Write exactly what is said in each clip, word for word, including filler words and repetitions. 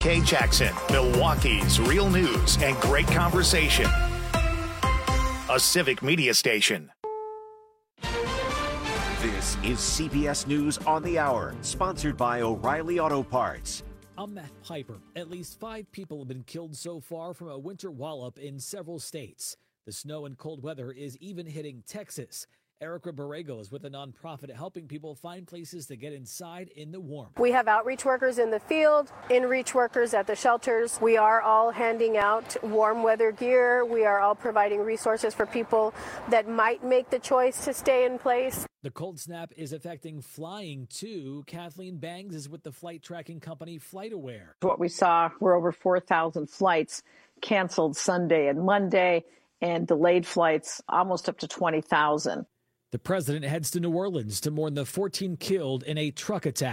K Jackson, Milwaukee's real news and great conversation. A Civic Media station. This is C B S News on the Hour, sponsored by O'Reilly Auto Parts. I'm Matt Piper. At least five people have been killed so far from a winter wallop in several states. The snow and cold weather is even hitting Texas. Erica Borrego is with a nonprofit helping people find places to get inside in the warm. We have outreach workers in the field, in-reach workers at the shelters. We are all handing out warm weather gear. We are all providing resources for people that might make the choice to stay in place. The cold snap is affecting flying too. Kathleen Bangs is with the flight tracking company FlightAware. What we saw were over four thousand flights canceled Sunday and Monday, and delayed flights almost up to twenty thousand. The president heads to New Orleans to mourn the fourteen killed in a truck attack.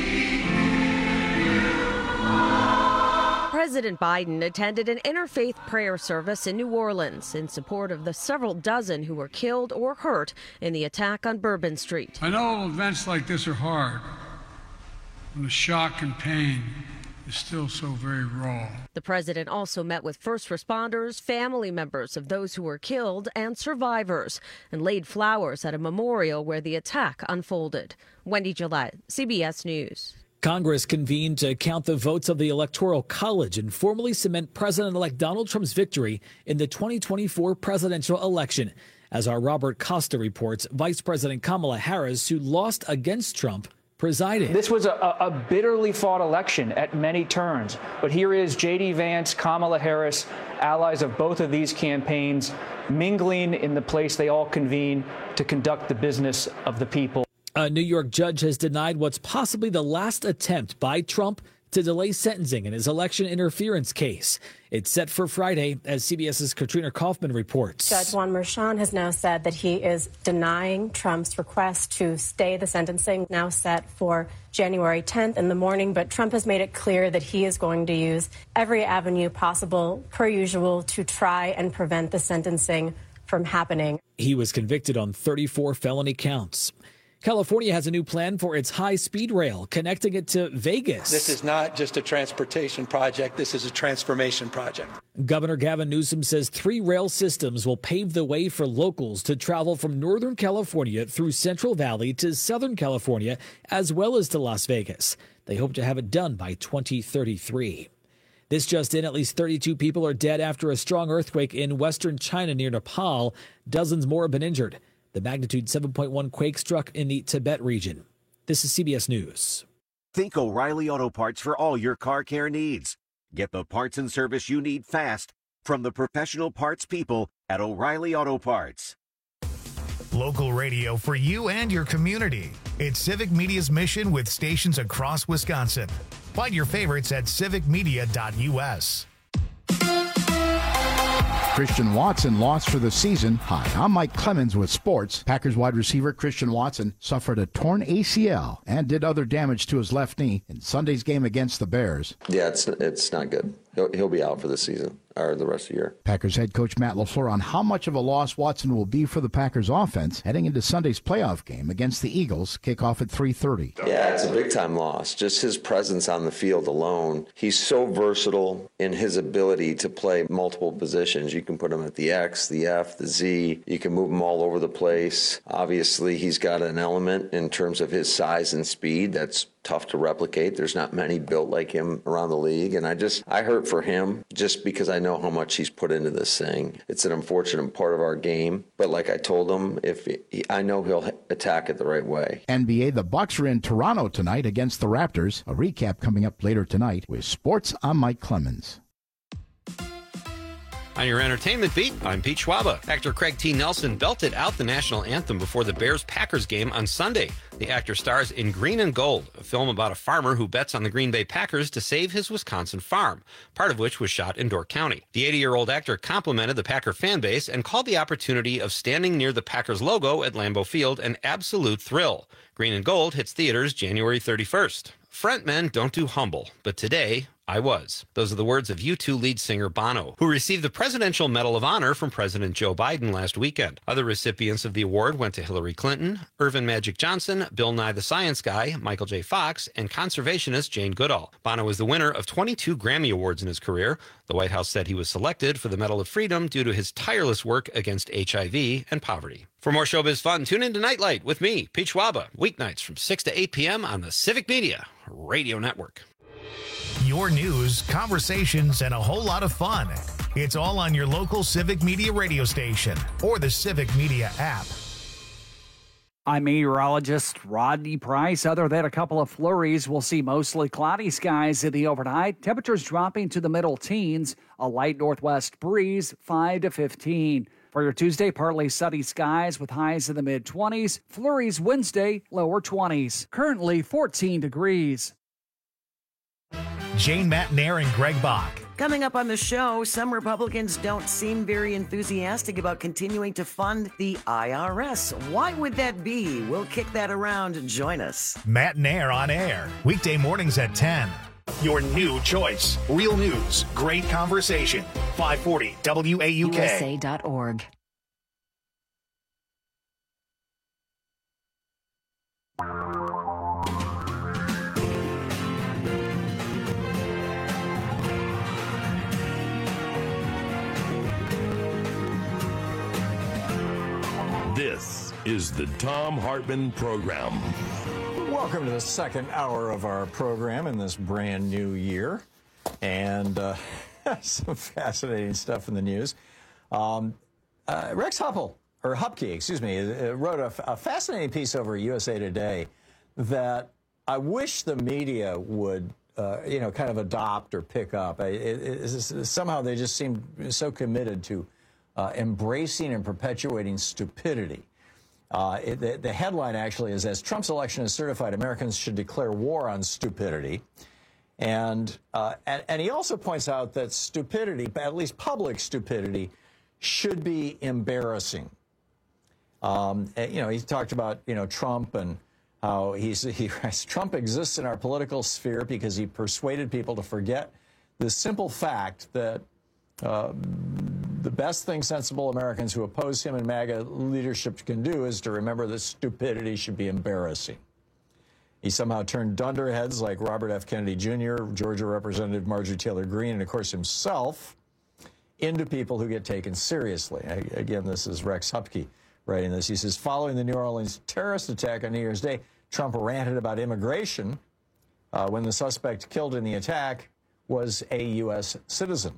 President Biden attended an interfaith prayer service in New Orleans in support of the several dozen who were killed or hurt in the attack on Bourbon Street. I know events like this are hard, when the shock and pain is still so very raw. The president also met with first responders, family members of those who were killed, and survivors, and laid flowers at a memorial where the attack unfolded. Wendy Gillette, C B S News. Congress convened to count the votes of the Electoral College and formally cement President-elect Donald Trump's victory in the twenty twenty-four presidential election. As our Robert Costa reports, Vice President Kamala Harris, who lost against Trump, presided. This was a, a bitterly fought election at many turns. But here is J D. Vance, Kamala Harris, allies of both of these campaigns, mingling in the place they all convene to conduct the business of the people. A New York judge has denied what's possibly the last attempt by Trump to delay sentencing in his election interference case. It's set for Friday, as CBS's Katrina Kaufman reports. Judge Juan Merchan has now said that he is denying Trump's request to stay the sentencing, now set for January tenth in the morning. But Trump has made it clear that he is going to use every avenue possible, per usual, to try and prevent the sentencing from happening. He was convicted on thirty-four felony counts. California has a new plan for its high-speed rail, connecting it to Vegas. This is not just a transportation project. This is a transformation project. Governor Gavin Newsom says three rail systems will pave the way for locals to travel from Northern California through Central Valley to Southern California, as well as to Las Vegas. They hope to have it done by twenty thirty-three. This just in, at least thirty-two people are dead after a strong earthquake in western China near Nepal. Dozens more have been injured. The magnitude seven point one quake struck in the Tibet region. This is C B S News. Think O'Reilly Auto Parts for all your car care needs. Get the parts and service you need fast from the professional parts people at O'Reilly Auto Parts. Local radio for you and your community. It's Civic Media's mission with stations across Wisconsin. Find your favorites at civic media dot U S. Christian Watson lost for the season. Hi, I'm Mike Clemens with sports. Packers wide receiver Christian Watson suffered a torn A C L and did other damage to his left knee in Sunday's game against the Bears. Yeah, it's it's not good. He'll, he'll be out for the season or the rest of the year. Packers head coach Matt LaFleur on how much of a loss Watson will be for the Packers offense heading into Sunday's playoff game against the Eagles. Kickoff at three thirty. Yeah, it's a big-time loss. Just his presence on the field alone. He's so versatile in his ability to play multiple positions. You can put him at the X, the F, the Z. You can move him all over the place. Obviously, he's got an element in terms of his size and speed that's tough to replicate. There's not many built like him around the league. And I just, I hurt for him just because I know how much he's put into this thing. It's an unfortunate part of our game. But like I told him, if he, I know he'll attack it the right way. N B A, the Bucks are in Toronto tonight against the Raptors. A recap coming up later tonight with sports. I'm Mike Clemens. On your entertainment beat, I'm Pete Schwaba. Actor Craig T. Nelson belted out the national anthem before the Bears-Packers game on Sunday. The actor stars in Green and Gold, a film about a farmer who bets on the Green Bay Packers to save his Wisconsin farm, part of which was shot in Door County. The eighty-year-old actor complimented the Packer fan base and called the opportunity of standing near the Packers logo at Lambeau Field an absolute thrill. Green and Gold hits theaters January thirty-first. Frontmen don't do humble, but today, I was. Those are the words of U two lead singer Bono, who received the Presidential Medal of Honor from President Joe Biden last weekend. Other recipients of the award went to Hillary Clinton, Irvin Magic Johnson, Bill Nye the Science Guy, Michael J. Fox, and conservationist Jane Goodall. Bono is the winner of twenty-two Grammy Awards in his career. The White House said he was selected for the Medal of Freedom due to his tireless work against H I V and poverty. For more showbiz fun, tune in to Nightlight with me, Pete Schwaba, weeknights from six to eight p.m. on the Civic Media Radio Network. Your news, conversations, and a whole lot of fun. It's all on your local Civic Media radio station or the Civic Media app. I'm meteorologist Rodney Price. Other than a couple of flurries, we'll see mostly cloudy skies in the overnight. Temperatures dropping to the middle teens. A light northwest breeze, five to fifteen. For your Tuesday, partly sunny skies with highs in the mid-twenties. Flurries Wednesday, lower twenties. Currently fourteen degrees. Jane Matenaer and Greg Bach. Coming up on the show, some Republicans don't seem very enthusiastic about continuing to fund the I R S. Why would that be? We'll kick that around. Join us. Matenaer on air, weekday mornings at ten. Your new choice. Real news, great conversation. five forty W A U K. U S A dot org. This is the Thom Hartmann Program. Welcome to the second hour of our program in this brand new year. And uh, some fascinating stuff in the news. Um, uh, Rex Huppel, or Hupke, excuse me, wrote a, a fascinating piece over U S A Today that I wish the media would, uh, you know, kind of adopt or pick up. It, it, it, somehow they just seem so committed to Uh, embracing and perpetuating stupidity. Uh, it, the, the headline actually is, as Trump's election is certified, Americans should declare war on stupidity. And, uh, and, and he also points out that stupidity, at least public stupidity, should be embarrassing. Um, and, you know, he talked about, you know, Trump and how he's, he, Trump exists in our political sphere because he persuaded people to forget the simple fact that uh, the best thing sensible Americans who oppose him and MAGA leadership can do is to remember that stupidity should be embarrassing. He somehow turned dunderheads like Robert F. Kennedy Junior, Georgia Representative Marjorie Taylor Greene, and, of course, himself into people who get taken seriously. Again, this is Rex Hupke writing this. He says, following the New Orleans terrorist attack on New Year's Day, Trump ranted about immigration uh, when the suspect killed in the attack was a U S citizen.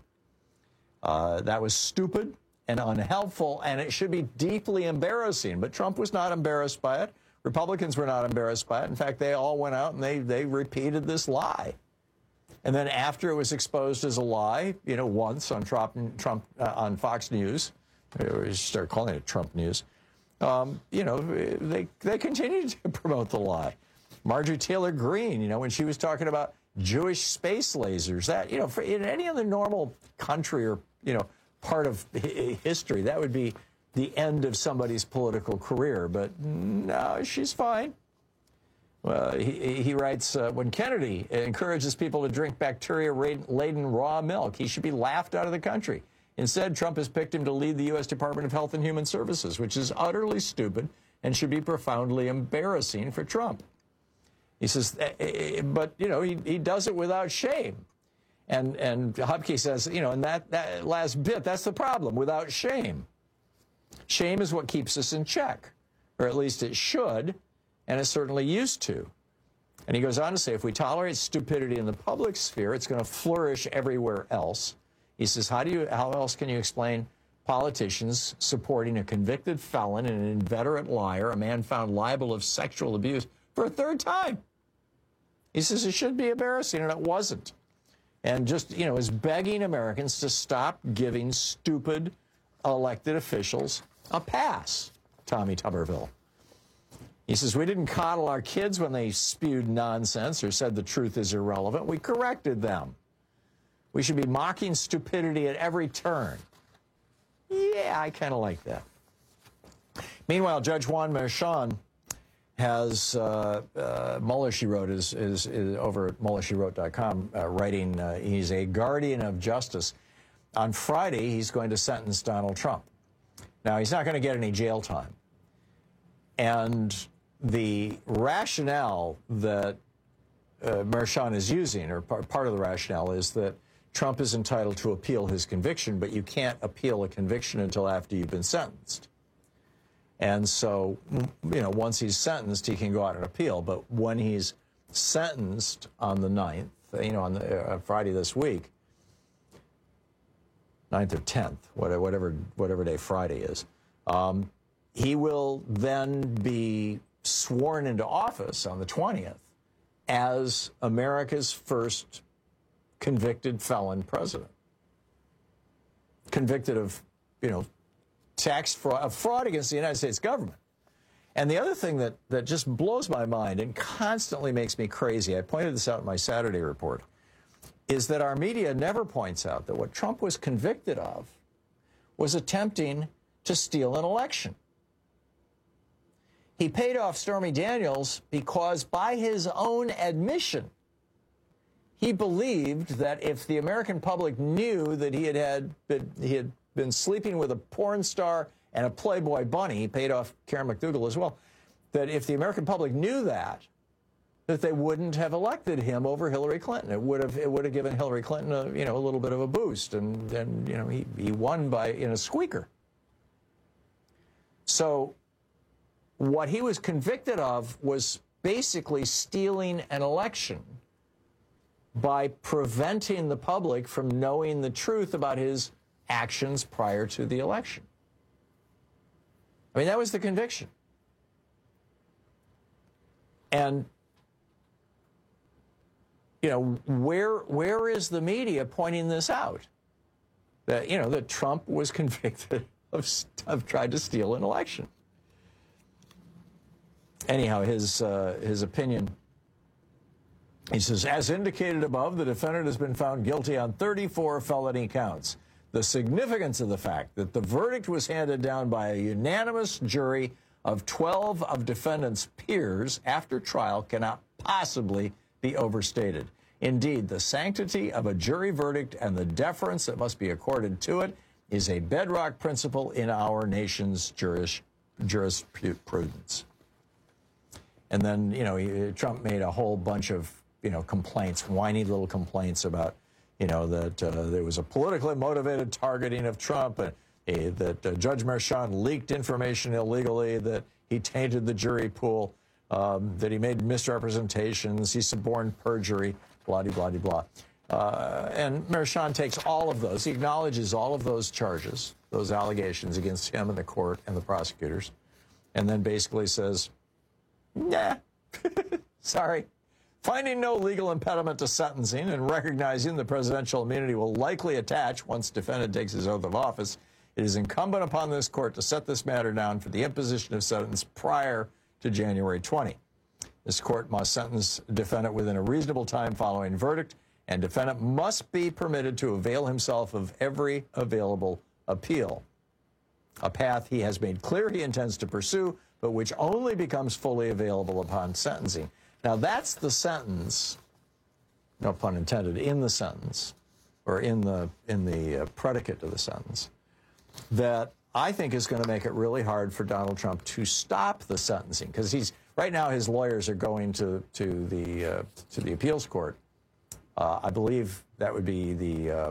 Uh, that was stupid and unhelpful, and it should be deeply embarrassing. But Trump was not embarrassed by it. Republicans were not embarrassed by it. In fact, they all went out and they, they repeated this lie. And then after it was exposed as a lie, you know, once on Trump, Trump uh, on Fox News, or start calling it Trump News, um, you know, they, they continued to promote the lie. Marjorie Taylor Greene, you know, when she was talking about Jewish space lasers, that, you know, for, in any other normal country or, you know, part of history, that would be the end of somebody's political career. But no, she's fine. Well, he, he writes, uh, when Kennedy encourages people to drink bacteria-laden raw milk, he should be laughed out of the country. Instead, Trump has picked him to lead the U S Department of Health and Human Services, which is utterly stupid and should be profoundly embarrassing for Trump. He says, but, you know, he, he does it without shame. And and Hupke says, you know, and that, that last bit, that's the problem, without shame. Shame is what keeps us in check, or at least it should, and it certainly used to. And he goes on to say, if we tolerate stupidity in the public sphere, it's going to flourish everywhere else. He says, how do you, how else can you explain politicians supporting a convicted felon and an inveterate liar, a man found liable of sexual abuse, for a third time? He says it should be embarrassing, and it wasn't. And just, you know, is begging Americans to stop giving stupid elected officials a pass, Tommy Tuberville. He says, we didn't coddle our kids when they spewed nonsense or said the truth is irrelevant. We corrected them. We should be mocking stupidity at every turn. Yeah, I kind of like that. Meanwhile, Judge Juan Merchan has, uh, uh, Mueller, she wrote, is, is, is over at mueller she wrote dot com, uh, writing, uh, he's a guardian of justice. On Friday, he's going to sentence Donald Trump. Now, he's not going to get any jail time. And the rationale that uh, Merchan is using, or par part of the rationale, is that Trump is entitled to appeal his conviction, but you can't appeal a conviction until after you've been sentenced. And so, you know, once he's sentenced, he can go out and appeal. But when he's sentenced on the ninth, you know, on the, uh, Friday this week, ninth or tenth, whatever, whatever day Friday is, um, he will then be sworn into office on the twentieth as America's first convicted felon president. Convicted of, you know, tax fraud, of fraud against the United States government. And the other thing that, that just blows my mind and constantly makes me crazy, I pointed this out in my Saturday report, is that our media never points out that what Trump was convicted of was attempting to steal an election. He paid off Stormy Daniels because, by his own admission, he believed that if the American public knew that he had, had been, he had been sleeping with a porn star and a Playboy bunny, he paid off Karen McDougal as well, that if the American public knew that, that they wouldn't have elected him over Hillary Clinton. It would have it would have given Hillary Clinton a, you know, a little bit of a boost, and then, you know, he, he won by in a squeaker. So what he was convicted of was basically stealing an election by preventing the public from knowing the truth about his actions prior to the election. I mean, that was the conviction. And, you know, where where is the media pointing this out? That, you know, that Trump was convicted of, of trying to steal an election. Anyhow, his uh, his opinion, he says, as indicated above, the defendant has been found guilty on thirty-four felony counts. The significance of the fact that the verdict was handed down by a unanimous jury of twelve of defendant's peers after trial cannot possibly be overstated. Indeed, the sanctity of a jury verdict and the deference that must be accorded to it is a bedrock principle in our nation's juris, jurisprudence. And then, you know, he, Trump made a whole bunch of, you know, complaints, whiny little complaints about, you know, that uh, there was a politically motivated targeting of Trump, and uh, that uh, Judge Merchan leaked information illegally, that he tainted the jury pool, um, that he made misrepresentations, he suborned perjury, blah-de-blah-de-blah. Uh, and Merchan takes all of those. He acknowledges all of those charges, those allegations against him and the court and the prosecutors, and then basically says, nah, sorry. Finding no legal impediment to sentencing and recognizing the presidential immunity will likely attach once defendant takes his oath of office, it is incumbent upon this court to set this matter down for the imposition of sentence prior to January twentieth. This court must sentence defendant within a reasonable time following verdict, and defendant must be permitted to avail himself of every available appeal, a path he has made clear he intends to pursue, but which only becomes fully available upon sentencing. Now, that's the sentence, no pun intended, in the sentence, or in the, in the uh, predicate to the sentence, that I think is going to make it really hard for Donald Trump to stop the sentencing, because he's, right now his lawyers are going to, to, the, uh, to the appeals court. Uh, I believe that would be the, uh,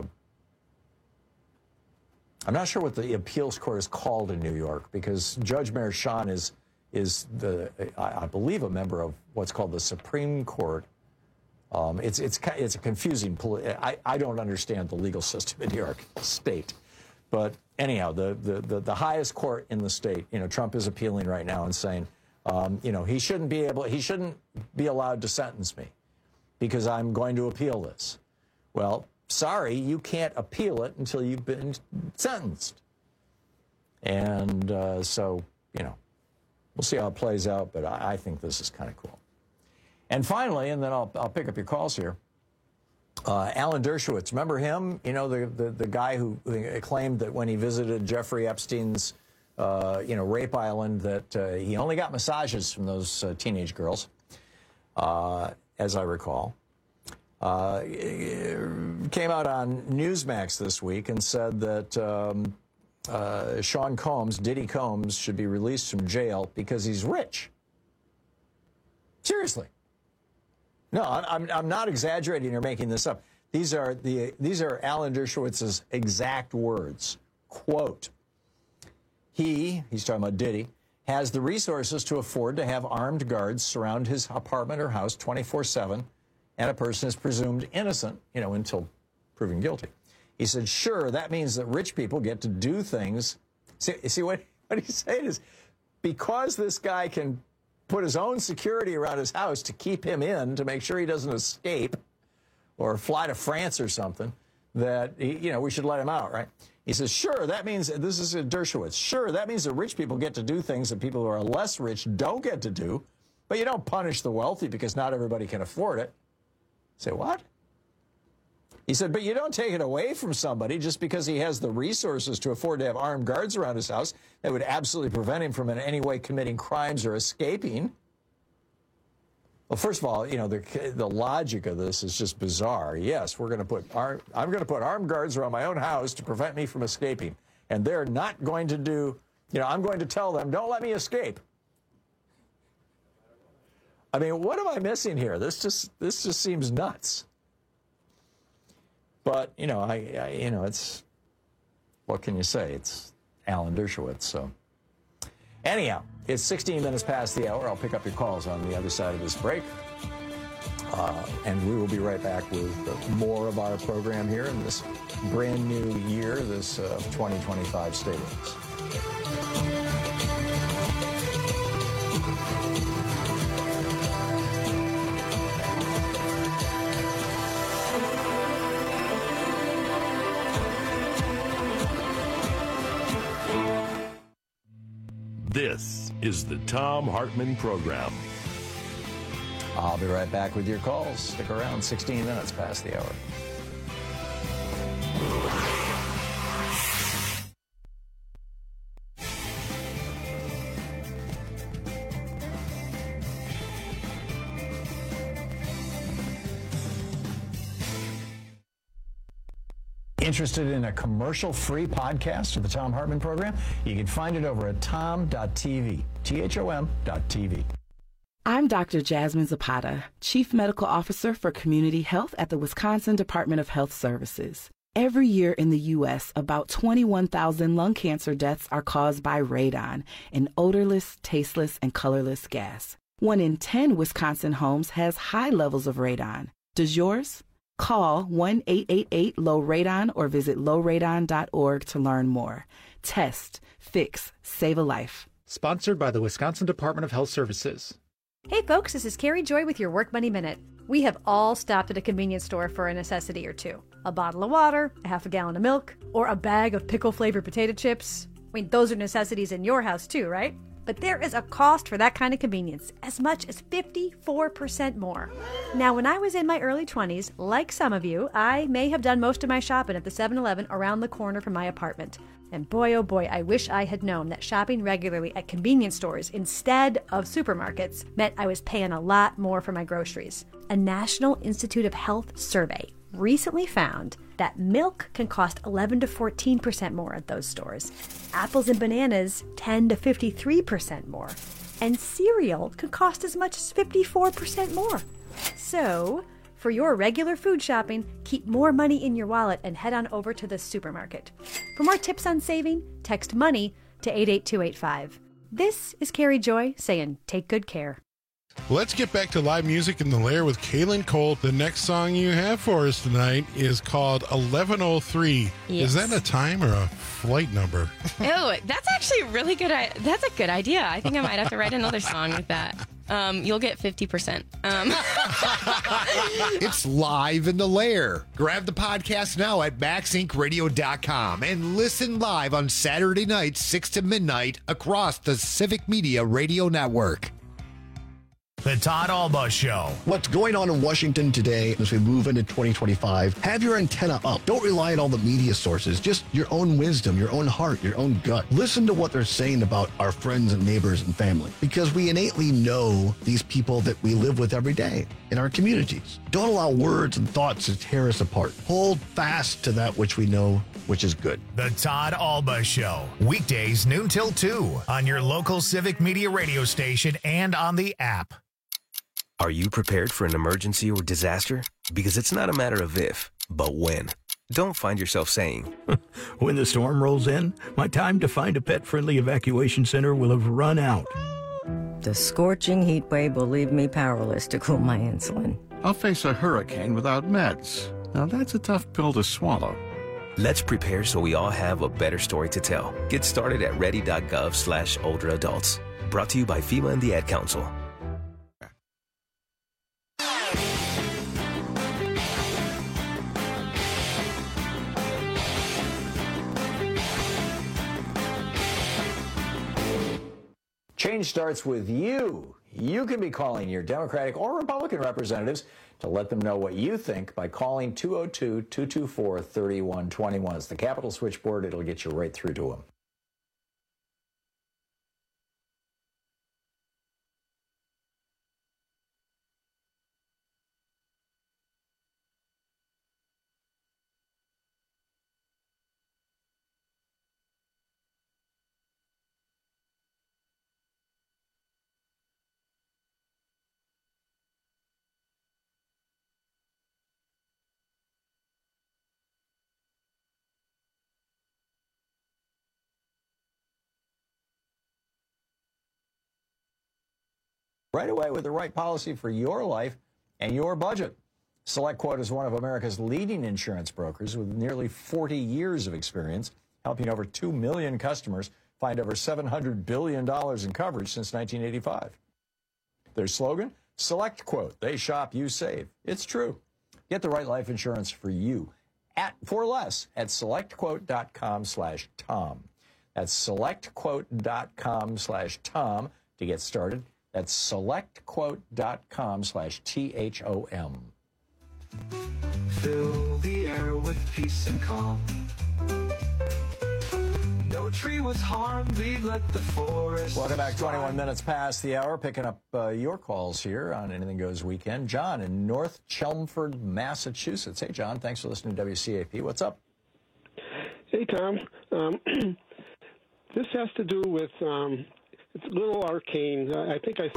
I'm not sure what the appeals court is called in New York, because Judge Merchan is, is the, I, I believe, a member of what's called the Supreme Court. Um, it's, it's, it's a confusing, I, I don't understand the legal system in New York State. But anyhow, the, the, the, the highest court in the state, you know, Trump is appealing right now and saying, um, you know, he shouldn't be able, he shouldn't be allowed to sentence me because I'm going to appeal this. Well, sorry, you can't appeal it until you've been sentenced. And uh, so, you know, we'll see how it plays out, but I, I think this is kind of cool. And finally, and then I'll, I'll pick up your calls here, uh, Alan Dershowitz, remember him? You know, the, the, the guy who claimed that when he visited Jeffrey Epstein's uh, you know, rape island that uh, he only got massages from those uh, teenage girls, uh, as I recall. Uh, came out on Newsmax this week and said that um, uh, Sean Combs, Diddy Combs, should be released from jail because he's rich. Seriously. No, I'm, I'm not exaggerating or making this up. These are, the, these are Alan Dershowitz's exact words. Quote, he, he's talking about Diddy, has the resources to afford to have armed guards surround his apartment or house twenty-four seven, and a person is presumed innocent, you know, until proven guilty. He said, sure, that means that rich people get to do things. See, see what, what he's saying is, because this guy can put his own security around his house to keep him in, to make sure he doesn't escape or fly to France or something, that, he, you know, we should let him out, right? He says, sure, that means, this is Dershowitz, sure, that means that rich people get to do things that people who are less rich don't get to do, but you don't punish the wealthy because not everybody can afford it. Say, what? He said, but you don't take it away from somebody just because he has the resources to afford to have armed guards around his house that would absolutely prevent him from in any way committing crimes or escaping. Well, first of all, you know, the, the logic of this is just bizarre. Yes, we're going to put ar- I'm going to put armed guards around my own house to prevent me from escaping. And they're not going to do, you know, I'm going to tell them, don't let me escape. I mean, what am I missing here? This just this just seems nuts. But, you know, I, I you know, it's, what can you say? It's Alan Dershowitz, so. Anyhow, it's sixteen minutes past the hour. I'll pick up your calls on the other side of this break. Uh, and we will be right back with more of our program here in this brand new year, this uh, twenty twenty-five Stay With Us. This is the Thom Hartmann Program. I'll be right back with your calls. Stick around, sixteen minutes past the hour. Interested in a commercial-free podcast of the Thom Hartmann Program? You can find it over at tom dot t v, T H O M dot T V. I'm Doctor Jasmine Zapata, Chief Medical Officer for Community Health at the Wisconsin Department of Health Services. Every year in the U S, about twenty-one thousand lung cancer deaths are caused by radon, an odorless, tasteless, and colorless gas. One in ten Wisconsin homes has high levels of radon. Does yours? Call one eight eight eight, low radon or visit low radon dot org to learn more. Test, fix, save a life. Sponsored by the Wisconsin Department of Health Services. Hey folks, this is Carrie Joy with your Work Money Minute. We have all stopped at a convenience store for a necessity or two. A bottle of water, a half a gallon of milk, or a bag of pickle-flavored potato chips. I mean, those are necessities in your house too, right? But there is a cost for that kind of convenience, as much as fifty-four percent more. Now, when I was in my early twenties, like some of you, I may have done most of my shopping at the seven eleven around the corner from my apartment. And boy, oh boy, I wish I had known that shopping regularly at convenience stores instead of supermarkets meant I was paying a lot more for my groceries. A National Institute of Health survey recently found that milk can cost eleven to fourteen percent more at those stores. Apples and bananas, ten to fifty-three percent more. And cereal can cost as much as fifty-four percent more. So, for your regular food shopping, keep more money in your wallet and head on over to the supermarket. For more tips on saving, text MONEY to eight eight two eight five. This is Carrie Joy saying take good care. Let's get back to live music in the Lair with Kaylin Cole. The next song you have for us tonight is called eleven oh three. Yes. Is that a time or a flight number? Oh, that's actually really good. That's a good idea. I think I might have to write another song with that. Um, you'll get fifty percent. Um. It's live in the Lair. Grab the podcast now at max inc radio dot com and listen live on Saturday nights, six to midnight across the Civic Media Radio Network. The Todd Alba Show. What's going on in Washington today as we move into twenty twenty-five? Have your antenna up. Don't rely on all the media sources. Just your own wisdom, your own heart, your own gut. Listen to what they're saying about our friends and neighbors and family, because we innately know these people that we live with every day in our communities. Don't allow words and thoughts to tear us apart. Hold fast to that which we know, which is good. The Todd Alba Show. Weekdays noon till two on your local Civic Media radio station and on the app. Are you prepared for an emergency or disaster? Because it's not a matter of if, but when. Don't find yourself saying, when the storm rolls in, my time to find a pet-friendly evacuation center will have run out. The scorching heat wave will leave me powerless to cool my insulin. I'll face a hurricane without meds. Now that's a tough pill to swallow. Let's prepare so we all have a better story to tell. Get started at ready.gov slash older adults. Brought to you by FEMA and the Ad Council. Change starts with you. You can be calling your Democratic or Republican representatives to let them know what you think by calling two oh two, two two four, three one two one. It's the Capitol switchboard. It'll get you right through to them. Right away with the right policy for your life and your budget. SelectQuote is one of America's leading insurance brokers with nearly forty years of experience, helping over two million customers find over seven hundred billion dollars in coverage since nineteen eighty-five. Their slogan, SelectQuote. They shop, you save. It's true. Get the right life insurance for you at for less at selectquote.com slash Tom. That's selectquote.com slash Tom to get started. That's selectquote.com slash T H O M. Fill the air with peace and calm. No tree was harmed, we let the forest. Welcome back, twenty-one minutes past the hour. Picking up uh, your calls here on Anything Goes Weekend. John in North Chelmsford, Massachusetts. Hey, John, thanks for listening to W C A P. What's up? Hey, Tom. Um, this has to do with... Um, It's a little arcane. Uh, I think I...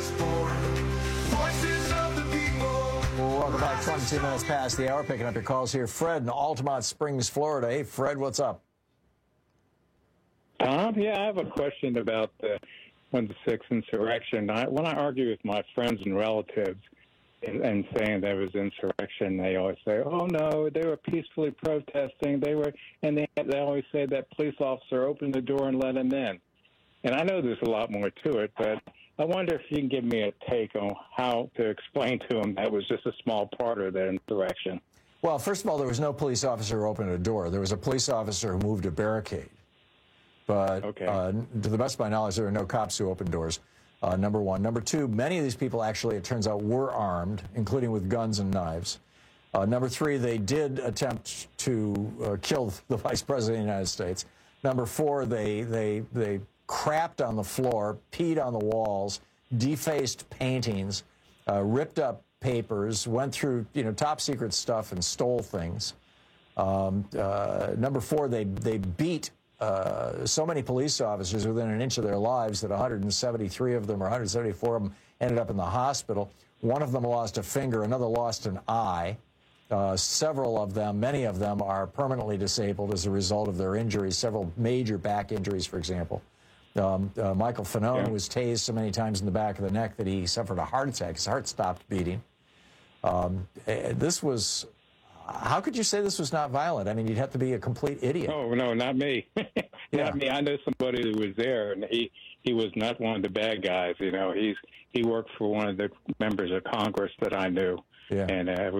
Welcome back. twenty-two minutes past the hour. Picking up your calls here. Fred in Altamont Springs, Florida. Hey, Fred, what's up? Tom, yeah, I have a question about the one to six insurrection. I, when I argue with my friends and relatives and, and saying there was insurrection, they always say, oh, no, they were peacefully protesting. They were, and they, they always say that police officer opened the door and let them in. And I know there's a lot more to it, but I wonder if you can give me a take on how to explain to them that was just a small part of their insurrection. Well, first of all, there was no police officer who opened a door. There was a police officer who moved a barricade. But okay. uh, to the best of my knowledge, there are no cops who opened doors, uh, number one. Number two, many of these people actually, it turns out, were armed, including with guns and knives. Uh, number three, they did attempt to uh, kill the Vice President of the United States. Number four, they, they, they crapped on the floor, peed on the walls, defaced paintings, uh, ripped up papers, went through, you know, top secret stuff and stole things. Um, uh, number four, they, they beat uh, so many police officers within an inch of their lives that one hundred seventy-three of them or one hundred seventy-four of them ended up in the hospital. One of them lost a finger, another lost an eye. Uh, several of them, many of them, are permanently disabled as a result of their injuries, several major back injuries, for example. Um, uh, Michael Fanone yeah. was tased so many times in the back of the neck that he suffered a heart attack. His heart stopped beating. Um, this was, how could you say this was not violent? I mean, you'd have to be a complete idiot. Oh, no, not me. not yeah. me. I know somebody who was there, and he, he was not one of the bad guys. You know, he's he worked for one of the members of Congress that I knew. Yeah. And uh, it was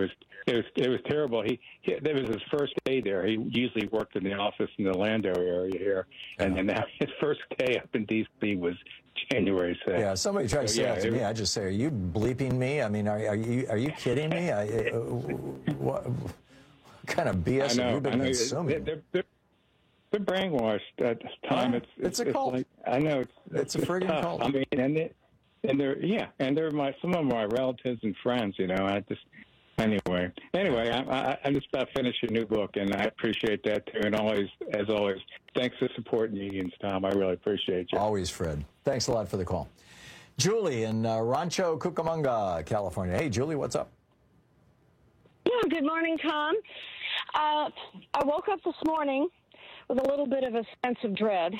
It was it was terrible. He, he it was his first day there. He usually worked in the office in the Orlando area here, and then now his first day up in D C was January sixth. Yeah, somebody tried to So, say yeah, that to it me. was- I just say, "Are you bleeping me?" I mean, are, are you are you kidding me? I, uh, what, what kind of B S I know, have you been I know. consuming? They're, they're, they're brainwashed at this time. Huh? It's, It's a cult. Like, I know it's It's a friggin' tough. cult. I mean, and they, and they're yeah, and they're my some of my relatives and friends. You know, I just anyway. Anyway, I, I, I'm just about to finish a new book, and I appreciate that too. And always, as always, thanks for supporting unions, Tom. I really appreciate you. Always, Fred. Thanks a lot for the call. Julie in uh, Rancho Cucamonga, California. Hey, Julie, what's up? Yeah, good morning, Tom. Uh, I woke up this morning with a little bit of a sense of dread,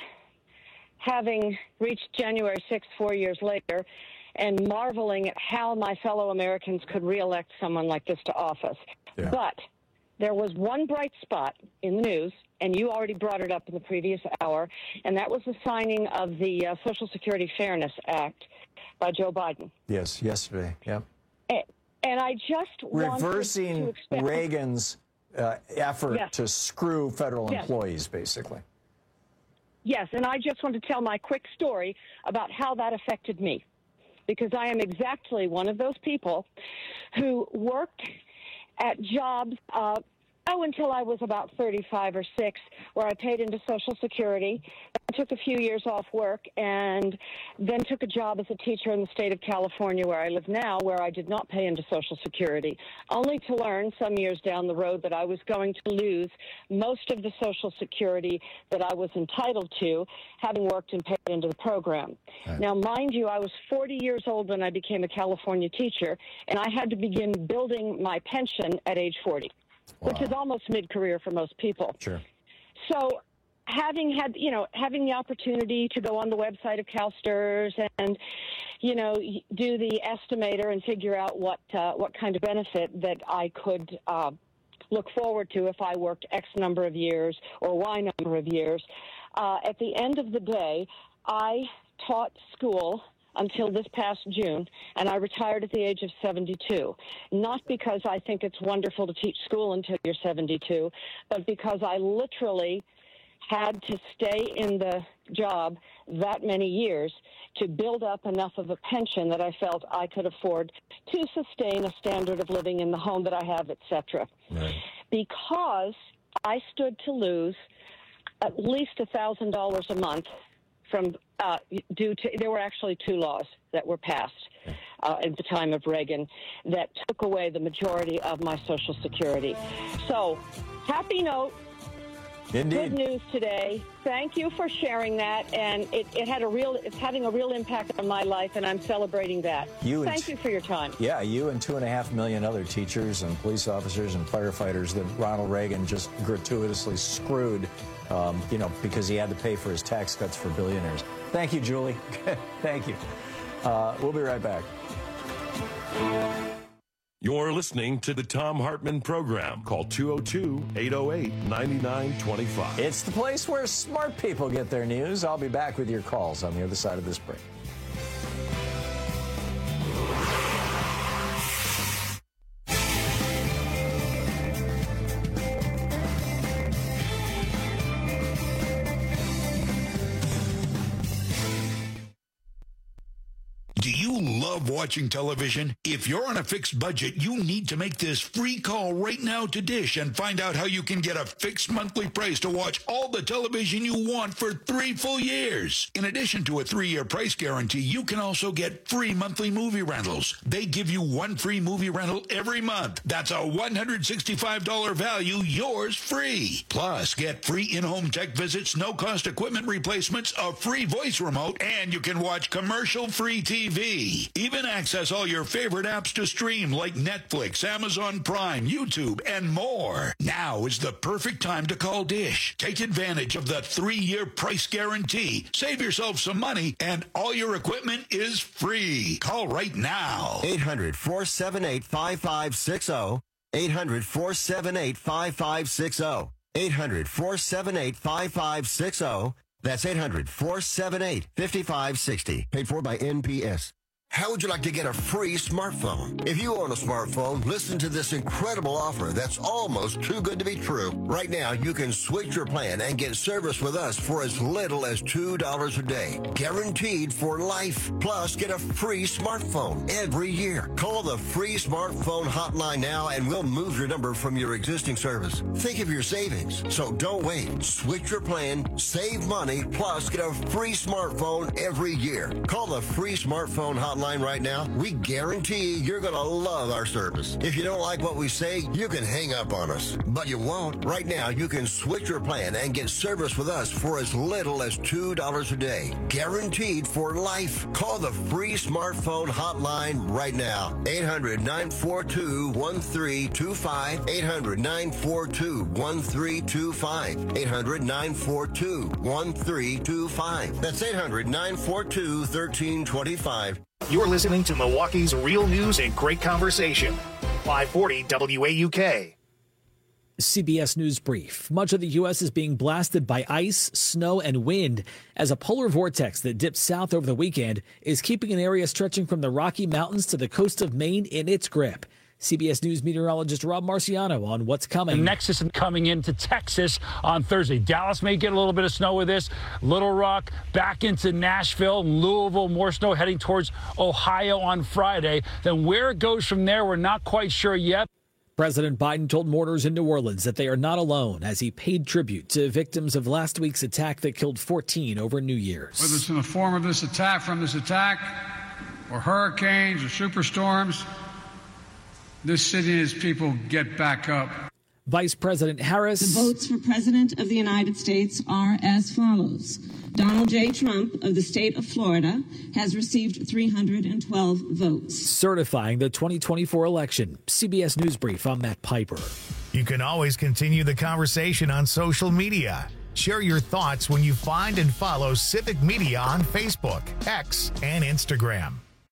having reached January sixth four years later, and marveling at how my fellow Americans could reelect someone like this to office. Yeah. But there was one bright spot in the news, and you already brought it up in the previous hour, and that was the signing of the uh, Social Security Fairness Act by Joe Biden. Yes, yesterday. Yep. And, and I just wanted to Reversing expand- Reagan's uh, effort Yes. to screw federal Yes. employees, basically. Yes, and I just want to tell my quick story about how that affected me, because I am exactly one of those people who worked at jobs, uh, oh, until I was about thirty-five or six, where I paid into Social Security. I took a few years off work and then took a job as a teacher in the state of California, where I live now, where I did not pay into Social Security, only to learn some years down the road that I was going to lose most of the Social Security that I was entitled to, having worked and paid into the program. Right. Now, mind you, I was forty years old when I became a California teacher, and I had to begin building my pension at age forty. Which is almost mid-career for most people. Sure. So having had, you know, having the opportunity to go on the website of CalSTRS and, you know, do the estimator and figure out what uh, what kind of benefit that I could uh, look forward to if I worked X number of years or Y number of years, uh, at the end of the day, I taught school until this past June, and I retired at the age of seventy-two. Not because I think it's wonderful to teach school until you're seventy-two, but because I literally had to stay in the job that many years to build up enough of a pension that I felt I could afford to sustain a standard of living in the home that I have, et cetera. Right. Because I stood to lose at least one thousand dollars a month from uh, due to, there were actually two laws that were passed uh, at the time of Reagan that took away the majority of my Social Security. So, happy note. Indeed. Good news today. Thank you for sharing that, and it, it had a real, it's having a real impact on my life, and I'm celebrating that. You and- Thank you for your time. Yeah, you and two and a half million other teachers and police officers and firefighters that Ronald Reagan just gratuitously screwed, um, you know, because he had to pay for his tax cuts for billionaires. Thank you, Julie. Thank you. Uh, we'll be right back. You're listening to the Tom Hartman Program. Call two oh two, eight oh eight, nine nine two five. It's the place where smart people get their news. I'll be back with your calls on the other side of this break. Do you love watching television? If you're on a fixed budget, you need to make this free call right now to Dish and find out how you can get a fixed monthly price to watch all the television you want for three full years. In addition to a three-year price guarantee, you can also get free monthly movie rentals. They give you one free movie rental every month. That's a one hundred sixty-five dollars value, yours free. Plus, get free in-home tech visits, no-cost equipment replacements, a free voice remote, and you can watch commercial-free T V. Even access all your favorite apps to stream like Netflix, Amazon Prime, YouTube, and more. Now is the perfect time to call Dish. Take advantage of the three-year price guarantee. Save yourself some money, and all your equipment is free. Call right now. eight hundred, four seven eight, five five six zero. eight hundred, four seven eight, five five six zero. eight hundred, four seven eight, five five six zero. That's eight hundred, four seven eight, five five six zero. Paid for by N P S. How would you like to get a free smartphone? If you own a smartphone, listen to this incredible offer that's almost too good to be true. Right now, you can switch your plan and get service with us for as little as two dollars a day. Guaranteed for life. Plus, get a free smartphone every year. Call the free smartphone hotline now and we'll move your number from your existing service. Think of your savings. So don't wait. Switch your plan, save money, plus get a free smartphone every year. Call the free smartphone hotline right now. We guarantee you're going to love our service. If you don't like what we say, you can hang up on us. But you won't. Right now, you can switch your plan and get service with us for as little as two dollars a day. Guaranteed for life. Call the free smartphone hotline right now. eight hundred, nine four two, one three two five. eight hundred, nine four two, one three two five. eight hundred, nine four two, one three two five. That's eight hundred, nine four two, one three two five. You're listening to Milwaukee's Real News and Great Conversation. five forty W A U K. C B S News Brief. Much of the U S is being blasted by ice, snow, and wind as a polar vortex that dipped south over the weekend is keeping an area stretching from the Rocky Mountains to the coast of Maine in its grip. C B S News meteorologist Rob Marciano on what's coming. The Nexus is coming into Texas on Thursday. Dallas may get a little bit of snow with this. Little Rock back into Nashville, Louisville, more snow heading towards Ohio on Friday. Then where it goes from there, we're not quite sure yet. President Biden told mourners in New Orleans that they are not alone as he paid tribute to victims of last week's attack that killed fourteen over New Year's. Whether it's in the form of this attack, from this attack, or hurricanes or superstorms, this city and its people get back up. Vice President Harris. The votes for President of the United States are as follows. Donald J. Trump of the state of Florida has received three hundred twelve votes. Certifying the twenty twenty-four election. C B S News Brief. I'm Matt Piper. You can always continue the conversation on social media. Share your thoughts when you find and follow Civic Media on Facebook, X, and Instagram.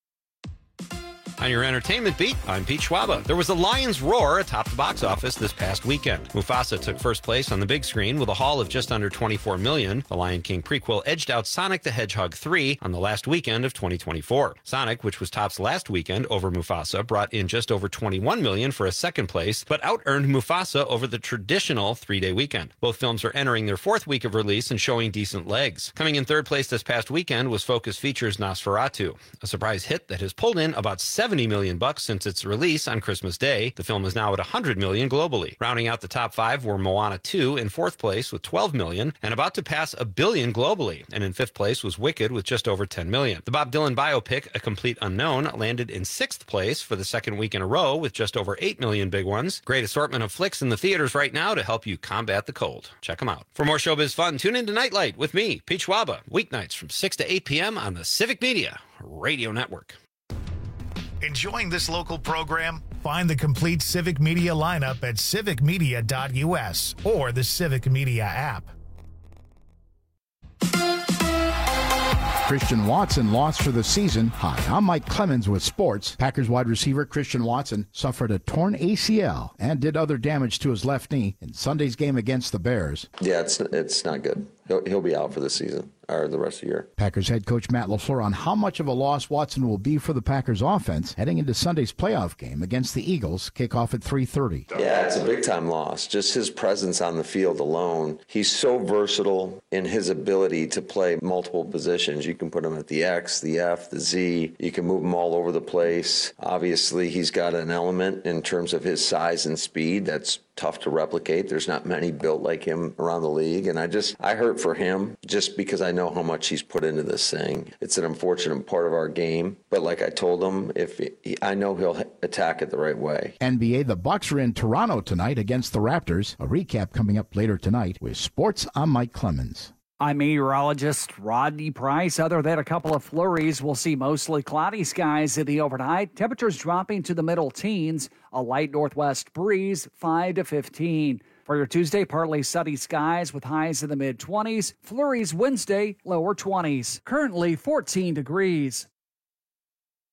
On your entertainment beat, I'm Pete Schwaba. There was a lion's roar atop the box office this past weekend. Mufasa took first place on the big screen with a haul of just under twenty-four million dollars. The Lion King prequel edged out Sonic the Hedgehog three on the last weekend of twenty twenty-four. Sonic, which was tops last weekend over Mufasa, brought in just over twenty-one million dollars for a second place, but out-earned Mufasa over the traditional three-day weekend. Both films are entering their fourth week of release and showing decent legs. Coming in third place this past weekend was Focus Features' Nosferatu, a surprise hit that has pulled in about seventy million bucks since its release on Christmas Day. The film is now at one hundred million globally. Rounding out the top five were Moana two in fourth place with twelve million and about to pass a billion globally. And in fifth place was Wicked with just over ten million. The Bob Dylan biopic, A Complete Unknown, landed in sixth place for the second week in a row with just over eight million big ones. Great assortment of flicks in the theaters right now to help you combat the cold. Check them out. For more showbiz fun, tune in to Nightlight with me, Pete Schwaba, weeknights from six to eight p.m. on the Civic Media Radio Network. Enjoying this local program? Find the complete Civic Media lineup at civic media dot U S or the Civic Media app. Christian Watson lost for the season. Hi, I'm Mike Clemens with sports. Packers wide receiver Christian Watson suffered a torn A C L and did other damage to his left knee in Sunday's game against the Bears. Yeah, it's it's not good. He'll, he'll be out for the season or the rest of the year. Packers head coach Matt LaFleur on how much of a loss Watson will be for the Packers offense heading into Sunday's playoff game against the Eagles, kickoff at three thirty. Yeah, it's a big-time loss. Just his presence on the field alone. He's so versatile in his ability to play multiple positions. You can put him at the X, the F, the Z. You can move him all over the place. Obviously, he's got an element in terms of his size and speed that's tough to replicate. There's not many built like him around the league. And I just, I hurt for him just because I know how much he's put into this thing. It's an unfortunate part of our game. But like I told him, if he, I know he'll attack it the right way. N B A, the Bucks are in Toronto tonight against the Raptors. A recap coming up later tonight with sports. I'm Mike Clemens. I'm meteorologist Rodney Price. Other than a couple of flurries, we'll see mostly cloudy skies in the overnight. Temperatures dropping to the middle teens. A light northwest breeze, five to fifteen. For your Tuesday, partly sunny skies with highs in the mid-twenties. Flurries Wednesday, lower twenties. Currently fourteen degrees.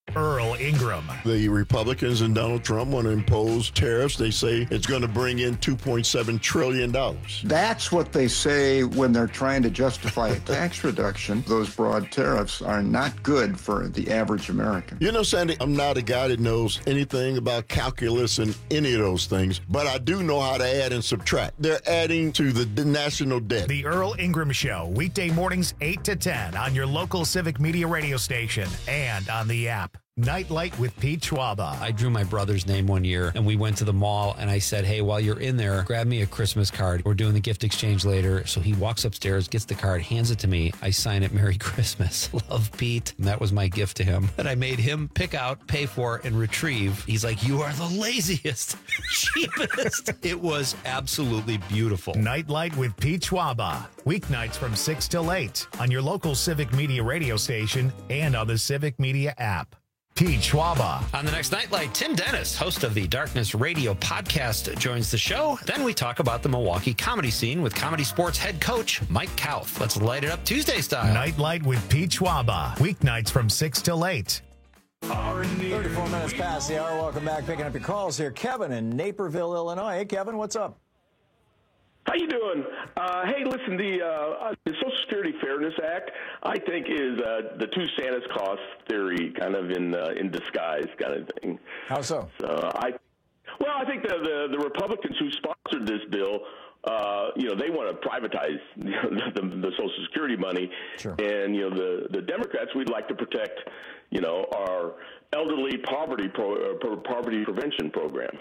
Earl Ingram. The Republicans and Donald Trump want to impose tariffs. They say it's going to bring in two point seven trillion dollars. That's what they say when they're trying to justify a tax reduction. Those broad tariffs are not good for the average American. You know, Sandy, I'm not a guy that knows anything about calculus and any of those things, but I do know how to add and subtract. They're adding to the national debt. The Earl Ingram Show, weekday mornings eight to ten on your local Civic Media radio station and on the app. Nightlight with Pete Schwaba. I drew my brother's name one year, and we went to the mall, and I said, hey, while you're in there, grab me a Christmas card. We're doing the gift exchange later. So he walks upstairs, gets the card, hands it to me. I sign it, Merry Christmas. Love, Pete. And that was my gift to him that I made him pick out, pay for, and retrieve. He's like, you are the laziest, cheapest. It was absolutely beautiful. Nightlight with Pete Schwaba. Weeknights from six till eight on your local Civic Media radio station and on the Civic Media app. Pete Schwaba. On the next Nightlight, Tim Dennis, host of the Darkness Radio podcast, joins the show. Then we talk about the Milwaukee comedy scene with Comedy Sports head coach Mike Kauth. Let's light it up Tuesday style. Nightlight with Pete Schwaba. Weeknights from six till eight. thirty-four minutes past the hour. Welcome back. Picking up your calls here. Kevin in Naperville, Illinois. Hey, Kevin, what's up? How you doing? Uh, hey, listen, the, uh, the Social Security Fairness Act, I think, is uh, the two Santas cost theory, kind of in uh, in disguise, kind of thing. How so? So I, well, I think the the, the Republicans who sponsored this bill, uh, you know, they want to privatize you know, the, the Social Security money, sure. And you know, the the Democrats, we'd like to protect, you know, our elderly poverty pro, uh, poverty prevention program,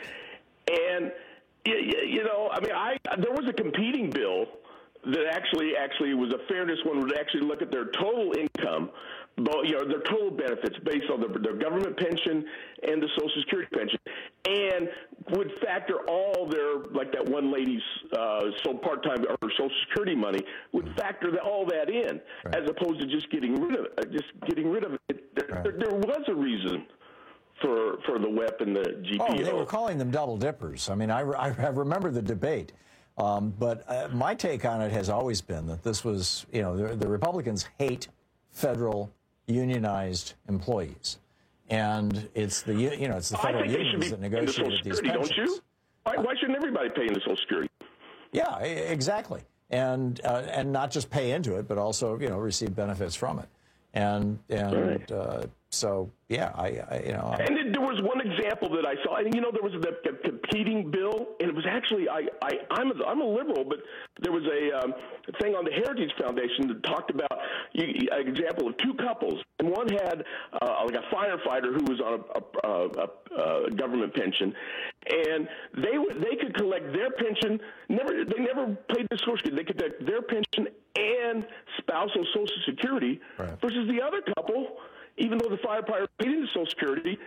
and. You know, I mean, I there was a competing bill that actually actually was a fairness one, would actually look at their total income, but you know, their total benefits based on their, their government pension and the Social Security pension, and would factor all their, like that one lady's uh, so part-time or Social Security money, would factor the, all that in, right. As opposed to just getting rid of it. Just getting rid of it. There, right. there, there was a reason. For, for the W E P and the G P O. Oh, they were calling them double dippers. I mean, I, I remember the debate. Um, but uh, my take on it has always been that this was, you know, the, the Republicans hate federal unionized employees. And it's the, you know, it's the federal unions that negotiated these pensions. Don't you? Why, why shouldn't everybody pay into Social Security? Yeah, exactly. And, uh, and not just pay into it, but also, you know, receive benefits from it. And, and, right. uh, so, yeah, I, I you know. I'm, and it, there was one example that I saw, and you know, there was a, a competing bill, and it was actually, I, I, I'm, a, I'm a liberal, but there was a um, thing on the Heritage Foundation that talked about you, an example of two couples, and one had uh, like a firefighter who was on a, a, a, a government pension, and they they could collect their pension. Never, they never paid the Social Security. They could collect their pension and spousal Social Security, right. Versus the other couple. Even though the firefighter paid into Social Security,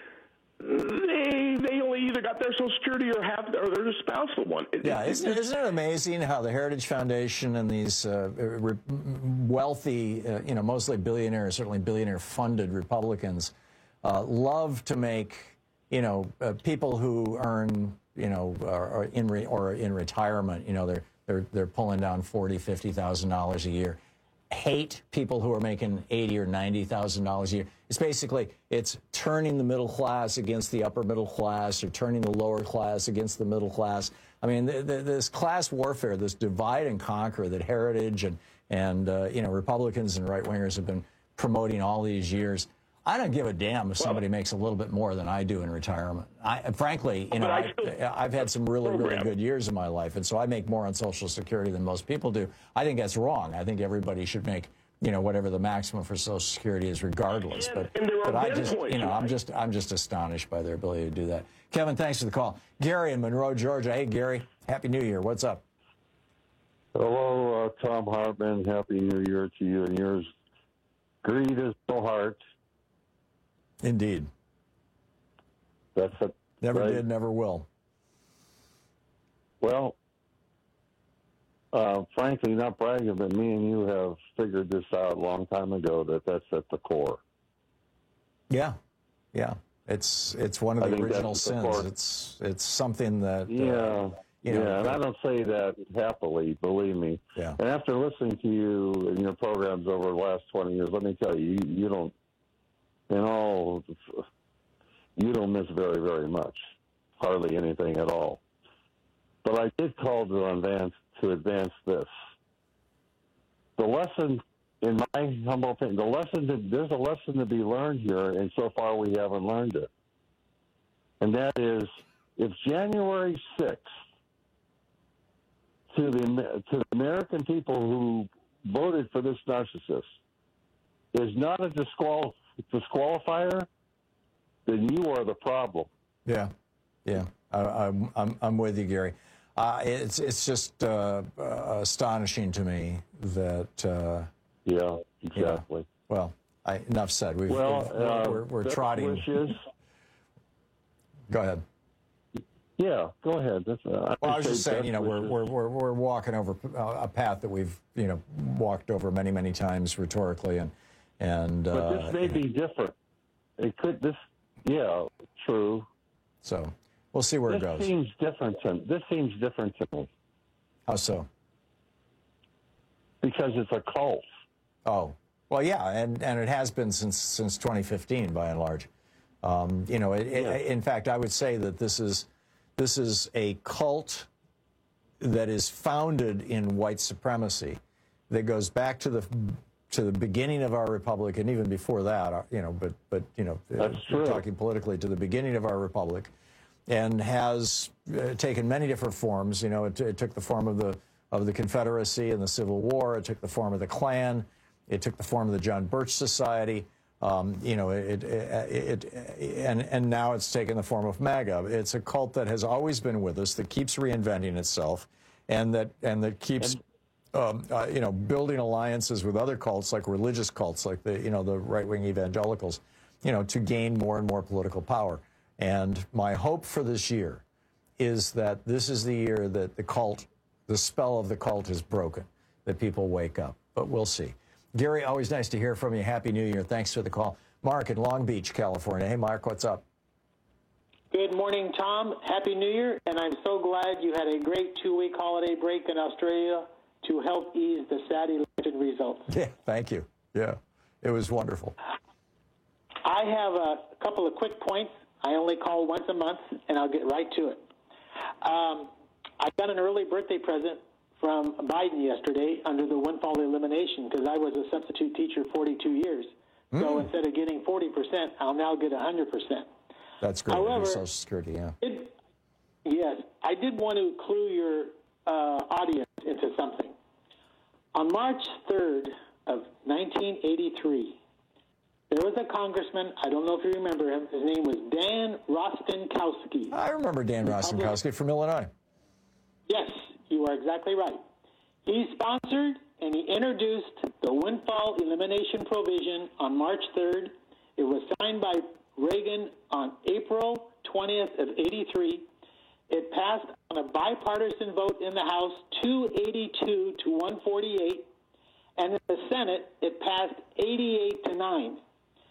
they they only either got their Social Security or half or their spousal one. It, yeah, it, isn't, isn't it amazing how the Heritage Foundation and these uh, re- wealthy, uh, you know, mostly billionaires, certainly billionaire-funded Republicans, uh, love to make, you know, uh, people who earn, you know, are, are in re- or in retirement, you know, they're they're they're pulling down forty, fifty thousand dollars a year. Hate people who are making eighty or ninety thousand dollars a year. It's basically it's turning the middle class against the upper middle class, or turning the lower class against the middle class. I mean, the, the, this class warfare, this divide and conquer that Heritage and and uh, you know, Republicans and right wingers have been promoting all these years. I don't give a damn if somebody makes a little bit more than I do in retirement. I, frankly, you know, I, I've had some really, really good years in my life, and so I make more on Social Security than most people do. I think that's wrong. I think everybody should make, you know, whatever the maximum for Social Security is, regardless. But, but I just, you know, I'm just, I'm just astonished by their ability to do that. Kevin, thanks for the call. Gary in Monroe, Georgia. Hey, Gary, Happy New Year. What's up? Hello, uh, Tom Hartman. Happy New Year to you and yours. Greed is no heart. Indeed. That's it. Never right? did, never will. Well, uh, frankly, not bragging, but me and you have figured this out a long time ago that that's at the core. Yeah, yeah. It's it's one of the original sins. It's it's something that yeah, uh, you know, yeah. And I don't say that happily, believe me. Yeah. And after listening to you and your programs over the last twenty years, let me tell you, you, you don't. in all, you don't miss very, very much, hardly anything at all. But I did call to advance to advance this. The lesson, in my humble opinion, the lesson that there's a lesson to be learned here, and so far we haven't learned it. And that is, if January sixth, to the to the American people who voted for this narcissist, is not a disqual disqualifier, then you are the problem. Yeah, yeah, I, I'm I'm I'm with you, Gary. Uh, it's it's just uh, uh, astonishing to me that. Uh, yeah, exactly. Yeah, well, I, enough said. We've, well, we've, uh, we're, we're best trotting. Wishes. Go ahead. Yeah, go ahead. That's, uh, well, I was just saying, you know, we're, wishes. we're we're we're walking over a path that we've you know walked over many many times rhetorically, and and. But uh, this may be different. It could this. Yeah, true. So we'll see where this it goes. This seems different to this seems different to me. How so? Because it's a cult. Oh, well, yeah, and, and it has been since since twenty fifteen, by and large. Um, you know, it, yeah. it, in fact, I would say that this is this is a cult that is founded in white supremacy, that goes back to the to the beginning of our republic, and even before that, you know. But but you know, That's we're true. talking politically to the beginning of our republic, and has uh, taken many different forms. You know, it, it took the form of the of the Confederacy and the Civil War. It took the form of the Klan. It took the form of the John Birch Society. Um, you know, it, it, it, and and now it's taken the form of MAGA. It's a cult that has always been with us, that keeps reinventing itself, and that and that keeps, um, uh, you know, building alliances with other cults, like religious cults, like the you know the right-wing evangelicals, you know, to gain more and more political power. And my hope for this year is that this is the year that the cult, the spell of the cult, is broken, that people wake up. But we'll see. Gary, always nice to hear from you. Happy New Year. Thanks for the call. Mark in Long Beach, California. Hey, Mark, what's up? Good morning, Tom. Happy New Year, and I'm so glad you had a great two-week holiday break in Australia to help ease the sad election results. Yeah, thank you. Yeah, it was wonderful. I have a couple of quick points. I only call once a month, and I'll get right to it. Um, I got an early birthday present from Biden yesterday under the windfall elimination, because I was a substitute teacher forty-two years. Mm. So instead of getting forty percent, I'll now get one hundred percent. That's great. However, Social Security, yeah. It, yes, I did want to clue your uh, audience into something. On March third of nineteen eighty-three, there was a congressman, I don't know if you remember him, his name was Dan Rostenkowski. I remember Dan Rostenkowski from Illinois. Yes, you are exactly right. He sponsored and he introduced the windfall elimination provision on March third. It was signed by Reagan on April twentieth of eighty-three. It passed on a bipartisan vote in the House, two eighty-two to one forty-eight. And in the Senate, it passed eighty-eight to nine.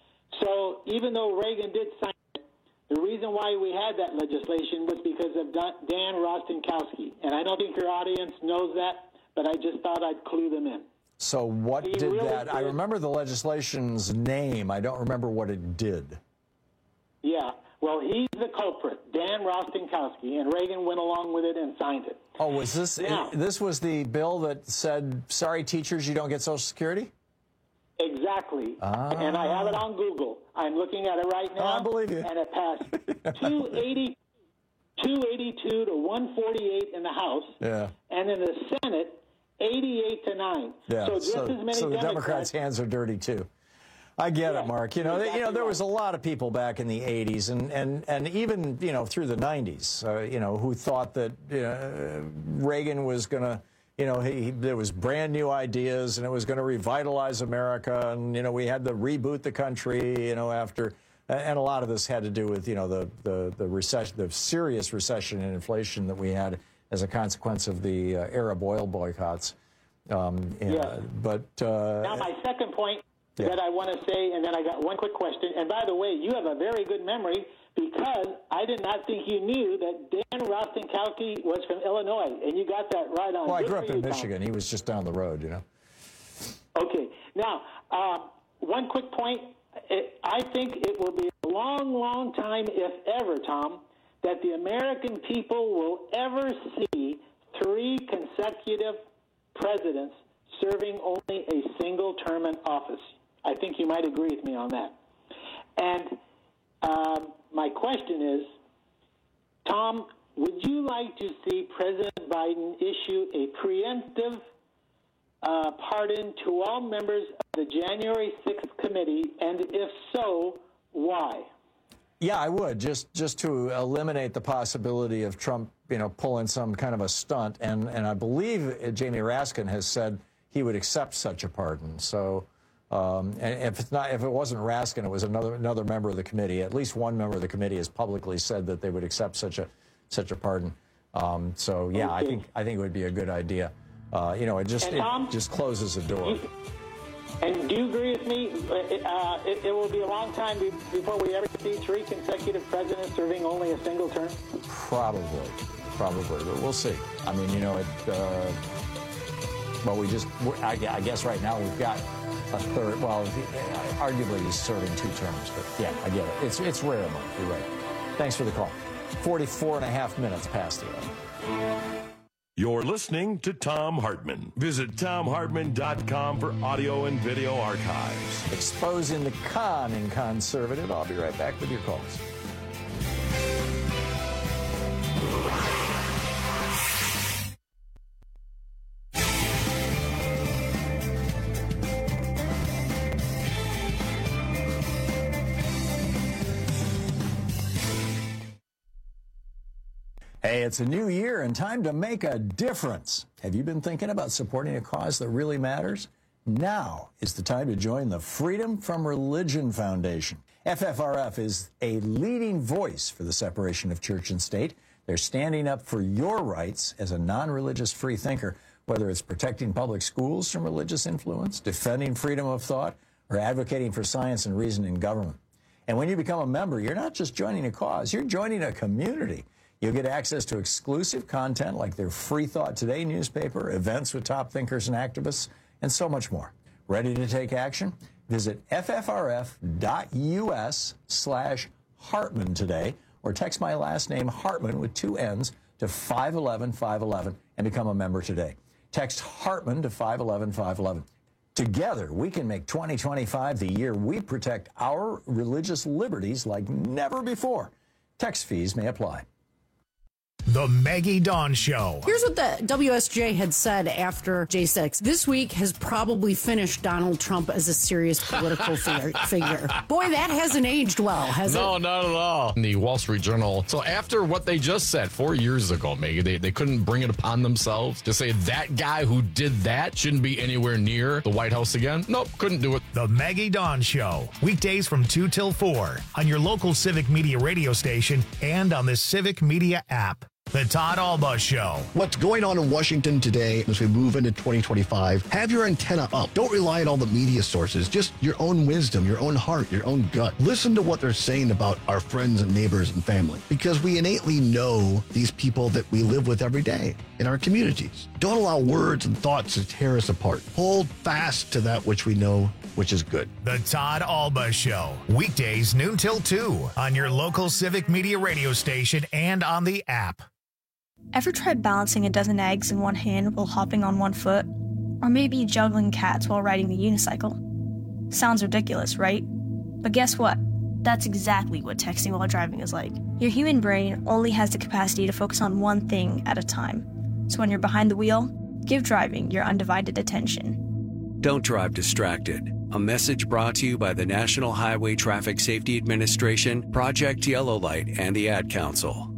So even though Reagan did sign it, the reason why we had that legislation was because of Dan Rostenkowski. And I don't think your audience knows that, but I just thought I'd clue them in. So what He did really that? did. I remember the legislation's name. I don't remember what it did. Yeah, well, he's the culprit, Dan Rostenkowski, and Reagan went along with it and signed it. Oh, was this Now- this was the bill that said, sorry, teachers, you don't get Social Security? Exactly. Ah. And I have it on Google. I'm looking at it right now. Oh, I believe you. And it passed two eighty, two eighty-two to one forty-eight in the House. Yeah. And in the Senate, eighty-eight to nine. Yeah. So just so, as many so the Democrats. Democrats' hands are dirty too. I get Yeah, it, Mark. You know, exactly you know, there right. was a lot of people back in the eighties and, and, and even, you know, through the nineties, uh, you know, who thought that you know, Reagan was going to, you know, he, he, there was brand new ideas and it was going to revitalize America. And, you know, we had to reboot the country, you know, after, and a lot of this had to do with, you know, the, the, the recession, the serious recession and inflation that we had as a consequence of the uh, Arab oil boycotts. Um, Yeah. uh, But, uh, Now, my second point Yeah. that I want to say, and then I got one quick question. And by the way, you have a very good memory, because I did not think you knew that Dan Rostenkowski was from Illinois, and you got that right on. well, I Good grew up for in you, Tom. Michigan. He was just down the road, you know. Okay. Now, uh, one quick point. it, I think it will be a long, long time, if ever, Tom, that the American people will ever see three consecutive presidents serving only a single term in office. I think you might agree with me on that. And um, my question is, Tom, would you like to see President Biden issue a preemptive uh, pardon to all members of the January sixth committee? And if so, why? Yeah, I would, just just to eliminate the possibility of Trump, you know, pulling some kind of a stunt. And, and I believe Jamie Raskin has said he would accept such a pardon. So um, and if it's not, if it wasn't Raskin, it was another another member of the committee. At least one member of the committee has publicly said that they would accept such a such a pardon. Um, so yeah, I think I think it would be a good idea. Uh, you know, it just it Tom, just closes the door. You, and do you agree with me? Uh, it, it will be a long time before we ever see three consecutive presidents serving only a single term? Probably. Probably. But we'll see. I mean, you know, it, uh, well, we just, I, I guess right now we've got a third, well, arguably he's serving two terms, but yeah, I get it. It's, it's rare, though. You're right. Thanks for the call. forty-four and a half minutes past the hour. You're listening to Thom Hartmann. Visit Thom Hartmann dot com for audio and video archives. Exposing the con in conservative. I'll be right back with your calls. Hey, it's a new year and time to make a difference. Have you been thinking about supporting a cause that really matters? Now is the time to join the Freedom from Religion Foundation. F F R F is a leading voice for the separation of church and state. They're standing up for your rights as a non-religious free thinker, whether it's protecting public schools from religious influence, defending freedom of thought, or advocating for science and reason in government. And when you become a member, you're not just joining a cause, you're joining a community. You'll get access to exclusive content like their Free Thought Today newspaper, events with top thinkers and activists, and so much more. Ready to take action? Visit ffrf.us slash Hartmann today, or text my last name, Hartmann, with two N's, to five one one five one one and become a member today. Text Hartmann to five one one five one one. Together, we can make twenty twenty-five the year we protect our religious liberties like never before. Text fees may apply. The Maggie Dawn Show. Here's what the W S J had said after J six. This week has probably finished Donald Trump as a serious political figure. figure. Boy, that hasn't aged well, has no, it? No, not at all. In the Wall Street Journal. So after what they just said four years ago, Maggie, they, they couldn't bring it upon themselves to say that guy who did that shouldn't be anywhere near the White House again. Nope, couldn't do it. The Maggie Dawn Show. Weekdays from two till four on your local Civic Media radio station and on the Civic Media app. The Todd Alba Show. What's going on in Washington today as we move into twenty twenty-five? Have your antenna up. Don't rely on all the media sources. Just your own wisdom, your own heart, your own gut. Listen to what they're saying about our friends and neighbors and family, because we innately know these people that we live with every day in our communities. Don't allow words and thoughts to tear us apart. Hold fast to that which we know, which is good. The Todd Alba Show. Weekdays noon till two on your local Civic Media radio station and on the app. Ever tried balancing a dozen eggs in one hand while hopping on one foot? Or maybe juggling cats while riding the unicycle? Sounds ridiculous, right? But guess what? That's exactly what texting while driving is like. Your human brain only has the capacity to focus on one thing at a time. So when you're behind the wheel, give driving your undivided attention. Don't drive distracted. A message brought to you by the National Highway Traffic Safety Administration, Project Yellow Light, and the Ad Council.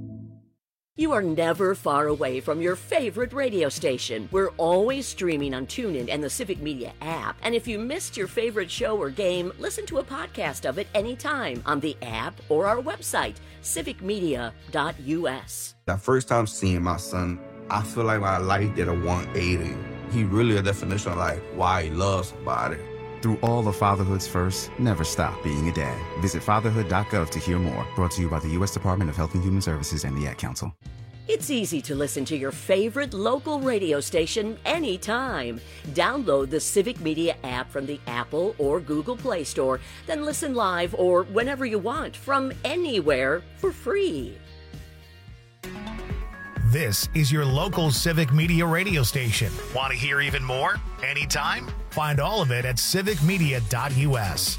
You are never far away from your favorite radio station. We're always streaming on TuneIn and the Civic Media app. And if you missed your favorite show or game, listen to a podcast of it anytime on the app or our website, civic media dot u s. The first time seeing my son, I feel like my life did a one eighty. He really a definition of like why he loves somebody. Through all the fatherhood's first, never stop being a dad. Visit fatherhood dot gov to hear more. Brought to you by the U S Department of Health and Human Services and the Ad Council. It's easy to listen to your favorite local radio station anytime. Download the Civic Media app from the Apple or Google Play Store, then listen live or whenever you want from anywhere for free. This is your local Civic Media radio station. Want to hear even more? Anytime? Find all of it at civic media dot U S.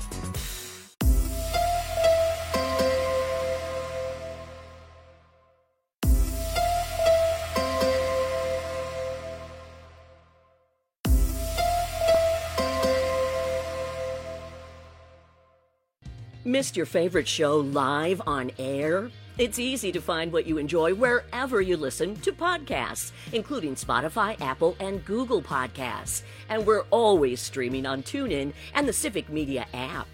Missed your favorite show live on air? It's easy to find what you enjoy wherever you listen to podcasts, including Spotify, Apple, and Google Podcasts. And we're always streaming on TuneIn and the Civic Media app.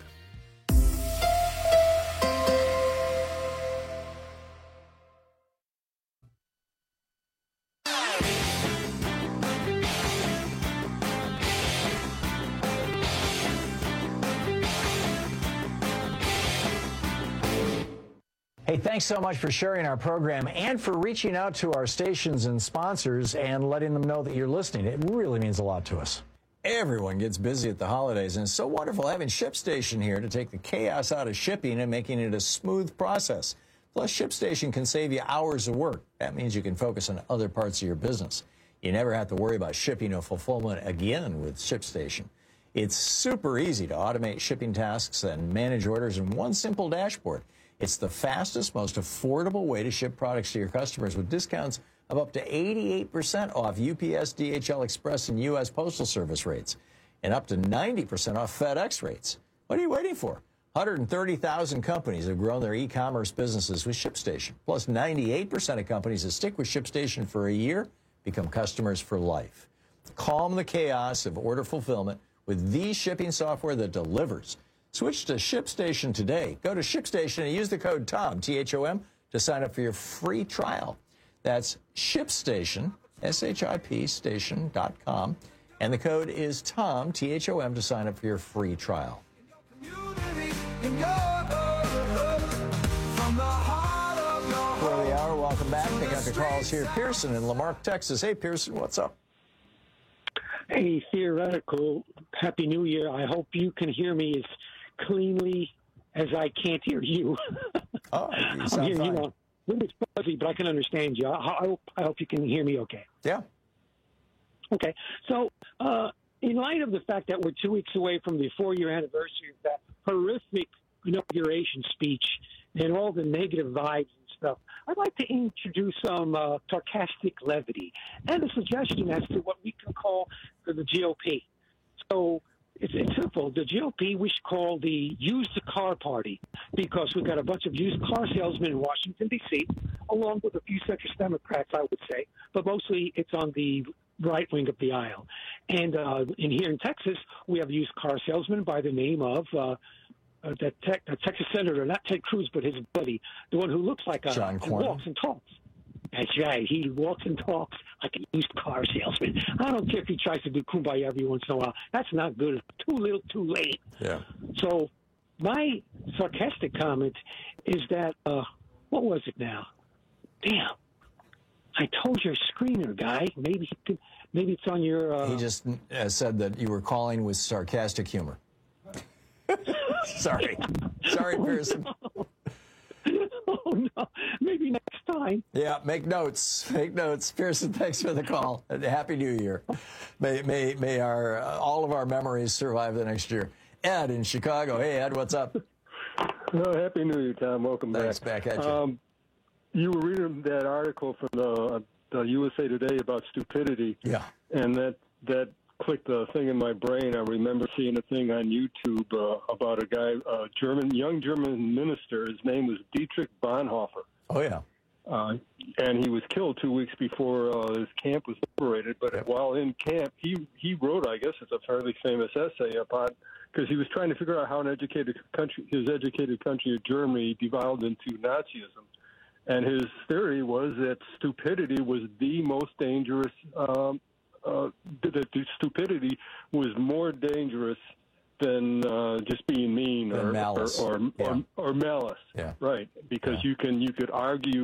Hey, thanks so much for sharing our program and for reaching out to our stations and sponsors and letting them know that you're listening. It really means a lot to us. Everyone gets busy at the holidays, and it's so wonderful having ShipStation here to take the chaos out of shipping and making it a smooth process. Plus, ShipStation can save you hours of work. That means you can focus on other parts of your business. You never have to worry about shipping or fulfillment again with ShipStation. It's super easy to automate shipping tasks and manage orders in one simple dashboard. It's the fastest, most affordable way to ship products to your customers with discounts of up to eighty-eight percent off U P S, D H L Express, and U S Postal Service rates, and up to ninety percent off FedEx rates. What are you waiting for? one hundred thirty thousand companies have grown their e-commerce businesses with ShipStation. Plus, ninety-eight percent of companies that stick with ShipStation for a year become customers for life. Calm the chaos of order fulfillment with the shipping software that delivers. Switch to ShipStation today. Go to ShipStation and use the code TOM, T H O M, to sign up for your free trial. That's ShipStation, S H I P, station dot com. And the code is TOM, T H O M, to sign up for your free trial. For the hour, welcome back. Pick up your calls here. Pearson in Lamarck, Texas. Hey, Pearson, what's up? Hey, theoretical. Happy New Year. I hope you can hear me as cleanly as I can't hear you. Oh, you sound hearing, fine. You know, a little bit fuzzy, but I can understand you. I, I, hope, I hope you can hear me okay. Yeah. Okay. So, uh, in light of the fact that we're two weeks away from the four-year anniversary of that horrific inauguration speech and all the negative vibes and stuff, I'd like to introduce some uh, sarcastic levity and a suggestion as to what we can call the G O P. So it's, it's simple. The G O P we should call the used car party, because we've got a bunch of used car salesmen in Washington, D C, along with a few centrist Democrats, I would say, but mostly it's on the right wing of the aisle. And uh, in here in Texas, we have a used car salesman by the name of uh, uh, that tech, uh, Texas Senator, not Ted Cruz, but his buddy, the one who looks like a John who walks and talks. That's right. He walks and talks like a used car salesman. I don't care if he tries to do kumbaya every once in a while. That's not good. Too little, too late. Yeah. So my sarcastic comment is that, uh, what was it now? Damn. I told your screener guy. Maybe he could, maybe it's on your... Uh... He just uh, said that you were calling with sarcastic humor. Sorry. Sorry, Pearson. Oh, no. Maybe next time. Yeah, make notes. Make notes. Pearson, thanks for the call. And Happy New Year. May may may our uh, all of our memories survive the next year. Ed in Chicago. Hey, Ed, what's up? Oh, Happy New Year, Tom. Welcome Thanks, back. back at you. Um, you were reading that article from the, the U S A Today about stupidity. Yeah. And that, that clicked a thing in my brain. I remember seeing a thing on YouTube uh, about a guy, a German, young German minister. His name was Dietrich Bonhoeffer. Oh, yeah. Uh, and he was killed two weeks before uh, his camp was liberated. But yep. while in camp, he, he wrote, I guess it's a fairly famous essay about, because he was trying to figure out how an educated country, his educated country of Germany devolved into Nazism. And his theory was that stupidity was the most dangerous, um, uh, that stupidity was more dangerous than uh, just being mean or malice. Or, or, yeah. or, or malice. Yeah. Right. Because yeah. you can you could argue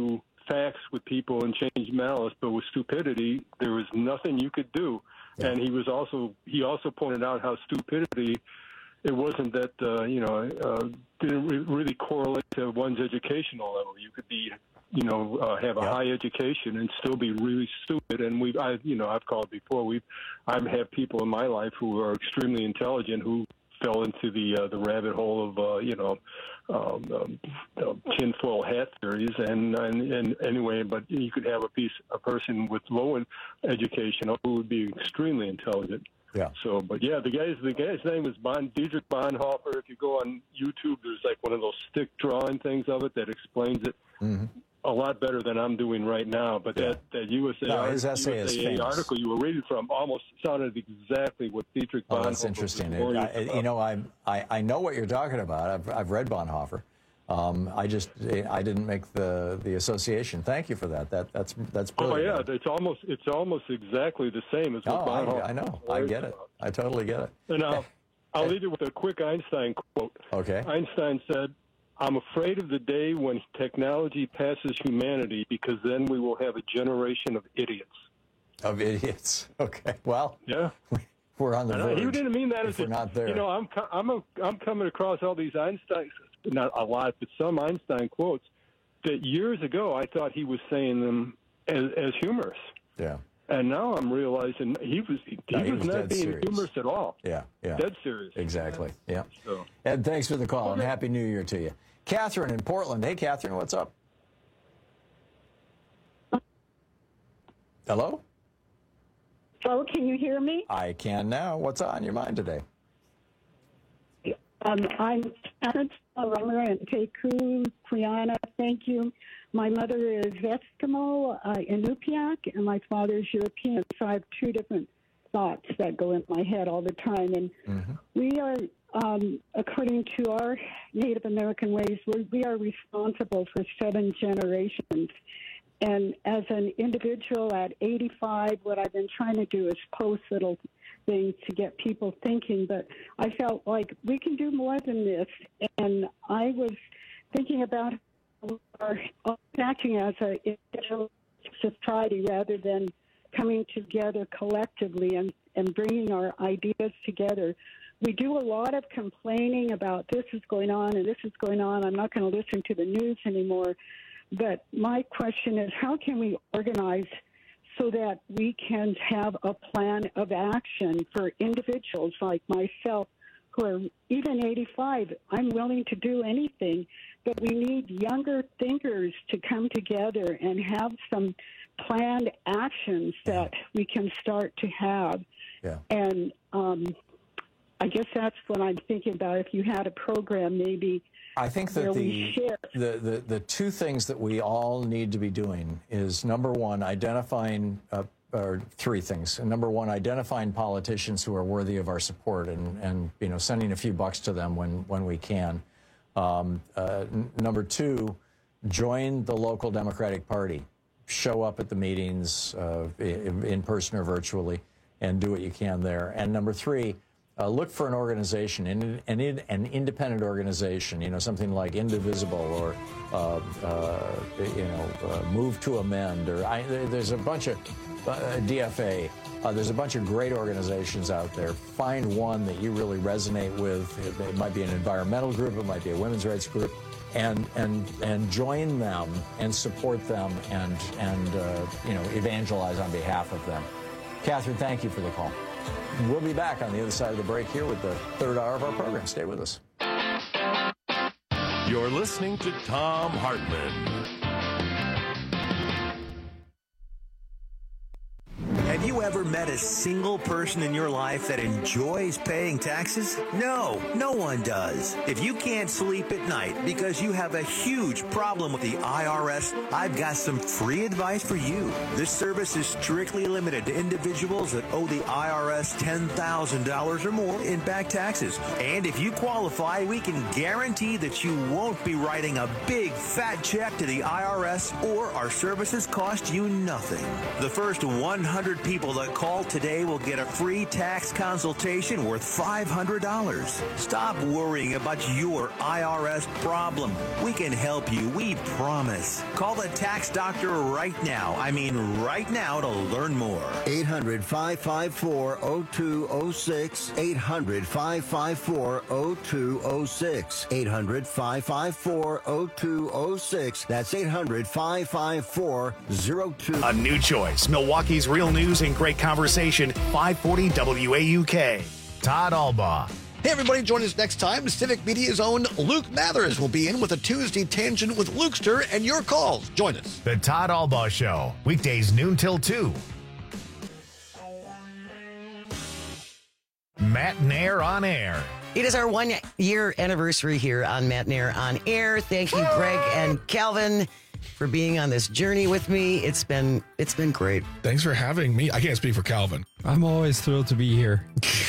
facts with people and change malice, but with stupidity, there was nothing you could do. Yeah. And he was also he also pointed out how stupidity, it wasn't that uh, you know uh, didn't re- really correlate to one's educational level. You could be you know uh, have a yeah. high education and still be really stupid. And we I you know I've called before. We I've had people in my life who are extremely intelligent who fell into the uh, the rabbit hole of uh, you know um, um, uh, tinfoil hat theories, and, and and anyway, but you could have a piece a person with low education who would be extremely intelligent. Yeah. So, but yeah, the guy's the guy's name was Bon Dietrich Bonhoeffer. If you go on YouTube, there's like one of those stick drawing things of it that explains it. Mm-hmm. A lot better than I'm doing right now, but yeah. that, that U S A, no, his essay U S A is famous. Article you were reading from almost sounded exactly what Dietrich Bonhoeffer. Oh, that's interesting. It, I, you know, I, I I know what you're talking about. I've I've read Bonhoeffer. Um, I just I didn't make the, the association. Thank you for that. That that's that's brilliant. Oh yeah, it's almost it's almost exactly the same as what oh, Bonhoeffer. I, I know. I get it. I totally get it. And I'll, I'll leave it with a quick Einstein quote. Okay. Einstein said, "I'm afraid of the day when technology passes humanity, because then we will have a generation of idiots." Of idiots. Okay. Well. Yeah. We're on the verge. He didn't mean that if as we're a, not there. You know, I'm I'm a, I'm coming across all these Einstein, not a lot, but some Einstein quotes that years ago I thought he was saying them as, as humorous. Yeah. And now I'm realizing he was he, no, he was, was not being serious. humorous at all. Yeah, yeah. Dead serious. Exactly. Yeah. So. Ed, thanks for the call, Okay. and Happy New Year to you. Catherine in Portland. Hey, Catherine, what's up? Hello? Hello, can you hear me? I can now. What's on your mind today? Um, I'm Catherine Rummer and Teku, Kriana, thank you. My mother is Eskimo, uh, Inupiaq, and my father's European, so I have two different thoughts that go in my head all the time. And mm-hmm. we are, um, according to our Native American ways, we're, we are responsible for seven generations. And as an individual at eighty-five, what I've been trying to do is post little things to get people thinking. But I felt like we can do more than this. And I was thinking about our acting as a individual society rather than coming together collectively and, and bringing our ideas together. We do a lot of complaining about this is going on and this is going on. I'm not going to listen to the news anymore. But my question is, how can we organize so that we can have a plan of action for individuals like myself who are even eighty-five? I'm willing to do anything, but we need younger thinkers to come together and have some planned actions that we can start to have. Yeah. And um, I guess that's what I'm thinking about. If you had a program, maybe. I think that the, the, the, the two things that we all need to be doing is, number one, identifying, uh, or three things. Number one, identifying politicians who are worthy of our support and, and you know, sending a few bucks to them when, when we can. Um, uh, n- number two, join the local Democratic Party. Show up at the meetings, uh, in, in person or virtually, and do what you can there. And number three, Uh, look for an organization, an, an, an independent organization, you know, something like Indivisible or, uh, uh, you know, uh, Move to Amend, or I, there's a bunch of, uh, D F A, uh, there's a bunch of great organizations out there. Find one that you really resonate with. It, it might be an environmental group, it might be a women's rights group, and and and join them and support them and, and uh, you know, evangelize on behalf of them. Catherine, thank you for the call. We'll be back on the other side of the break here with the third hour of our program. Stay with us. You're listening to Thom Hartmann. Have you ever met a single person in your life that enjoys paying taxes? No, no one does. If you can't sleep at night because you have a huge problem with the I R S, I've got some free advice for you. This service is strictly limited to individuals that owe the I R S ten thousand dollars or more in back taxes. And if you qualify, we can guarantee that you won't be writing a big fat check to the I R S, or our services cost you nothing. The first one hundred people that Call today will get a free tax consultation worth five hundred dollars. Stop worrying about your I R S problem. We can help you, we promise. Call the tax doctor right now. I mean right now to learn more. eight hundred, five five four, oh two oh six. eight hundred, five five four, oh two oh six. eight hundred, five five four, oh two oh six. That's eight hundred, five five four, oh two. A new choice. Milwaukee's real news and great conversation. five forty W A U K. Todd Albaugh. Hey, everybody, join us next time. Civic Media's own Luke Mathers will be in with a Tuesday Tangent with Lukester and your calls. Join us. The Todd Albaugh Show. Weekdays noon till two. Matt Nair on air. It is our one-year anniversary here on Matt Nair on air. Thank you, Greg and Calvin, for being on this journey with me. It's been it's been great. Thanks for having me. I can't speak for Calvin. I'm always thrilled to be here.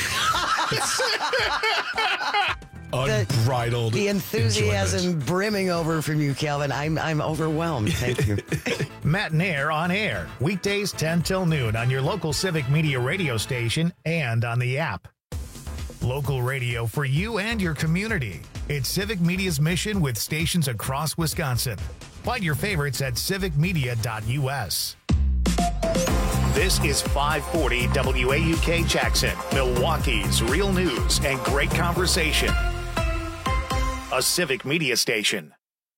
Unbridled. The, the enthusiasm enjoyment. brimming over from you, Calvin. I'm I'm overwhelmed. Thank you. Matt Nair on air. Weekdays ten till noon on your local Civic Media radio station and on the app. Local radio for you and your community. It's Civic Media's mission with stations across Wisconsin. Find your favorites at civic media dot U S. This is five forty W A U K Jackson, Milwaukee's real news and great conversation. A Civic Media station.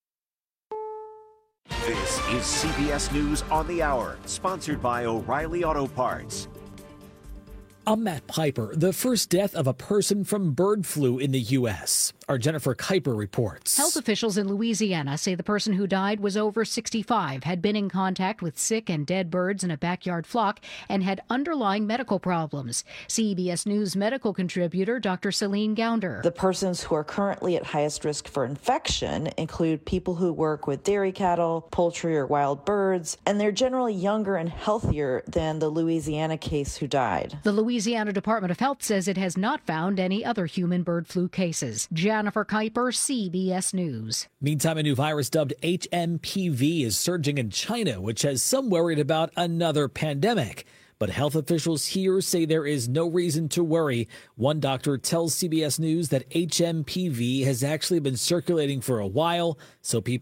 This is C B S News on the Hour, sponsored by O'Reilly Auto Parts. I'm Matt Piper. The first death of a person from bird flu in the U S. Our Jennifer Kuiper reports. Health officials in Louisiana say the person who died was over sixty-five, had been in contact with sick and dead birds in a backyard flock, and had underlying medical problems. C B S News medical contributor Doctor Celine Gounder. The persons who are currently at highest risk for infection include people who work with dairy cattle, poultry, or wild birds, and they're generally younger and healthier than the Louisiana case who died. The Louisiana Department of Health says it has not found any other human bird flu cases. Jennifer Kuiper, C B S News. Meantime, a new virus dubbed H M P V is surging in China, which has some worried about another pandemic. But health officials here say there is no reason to worry. One doctor tells C B S News that H M P V has actually been circulating for a while, so people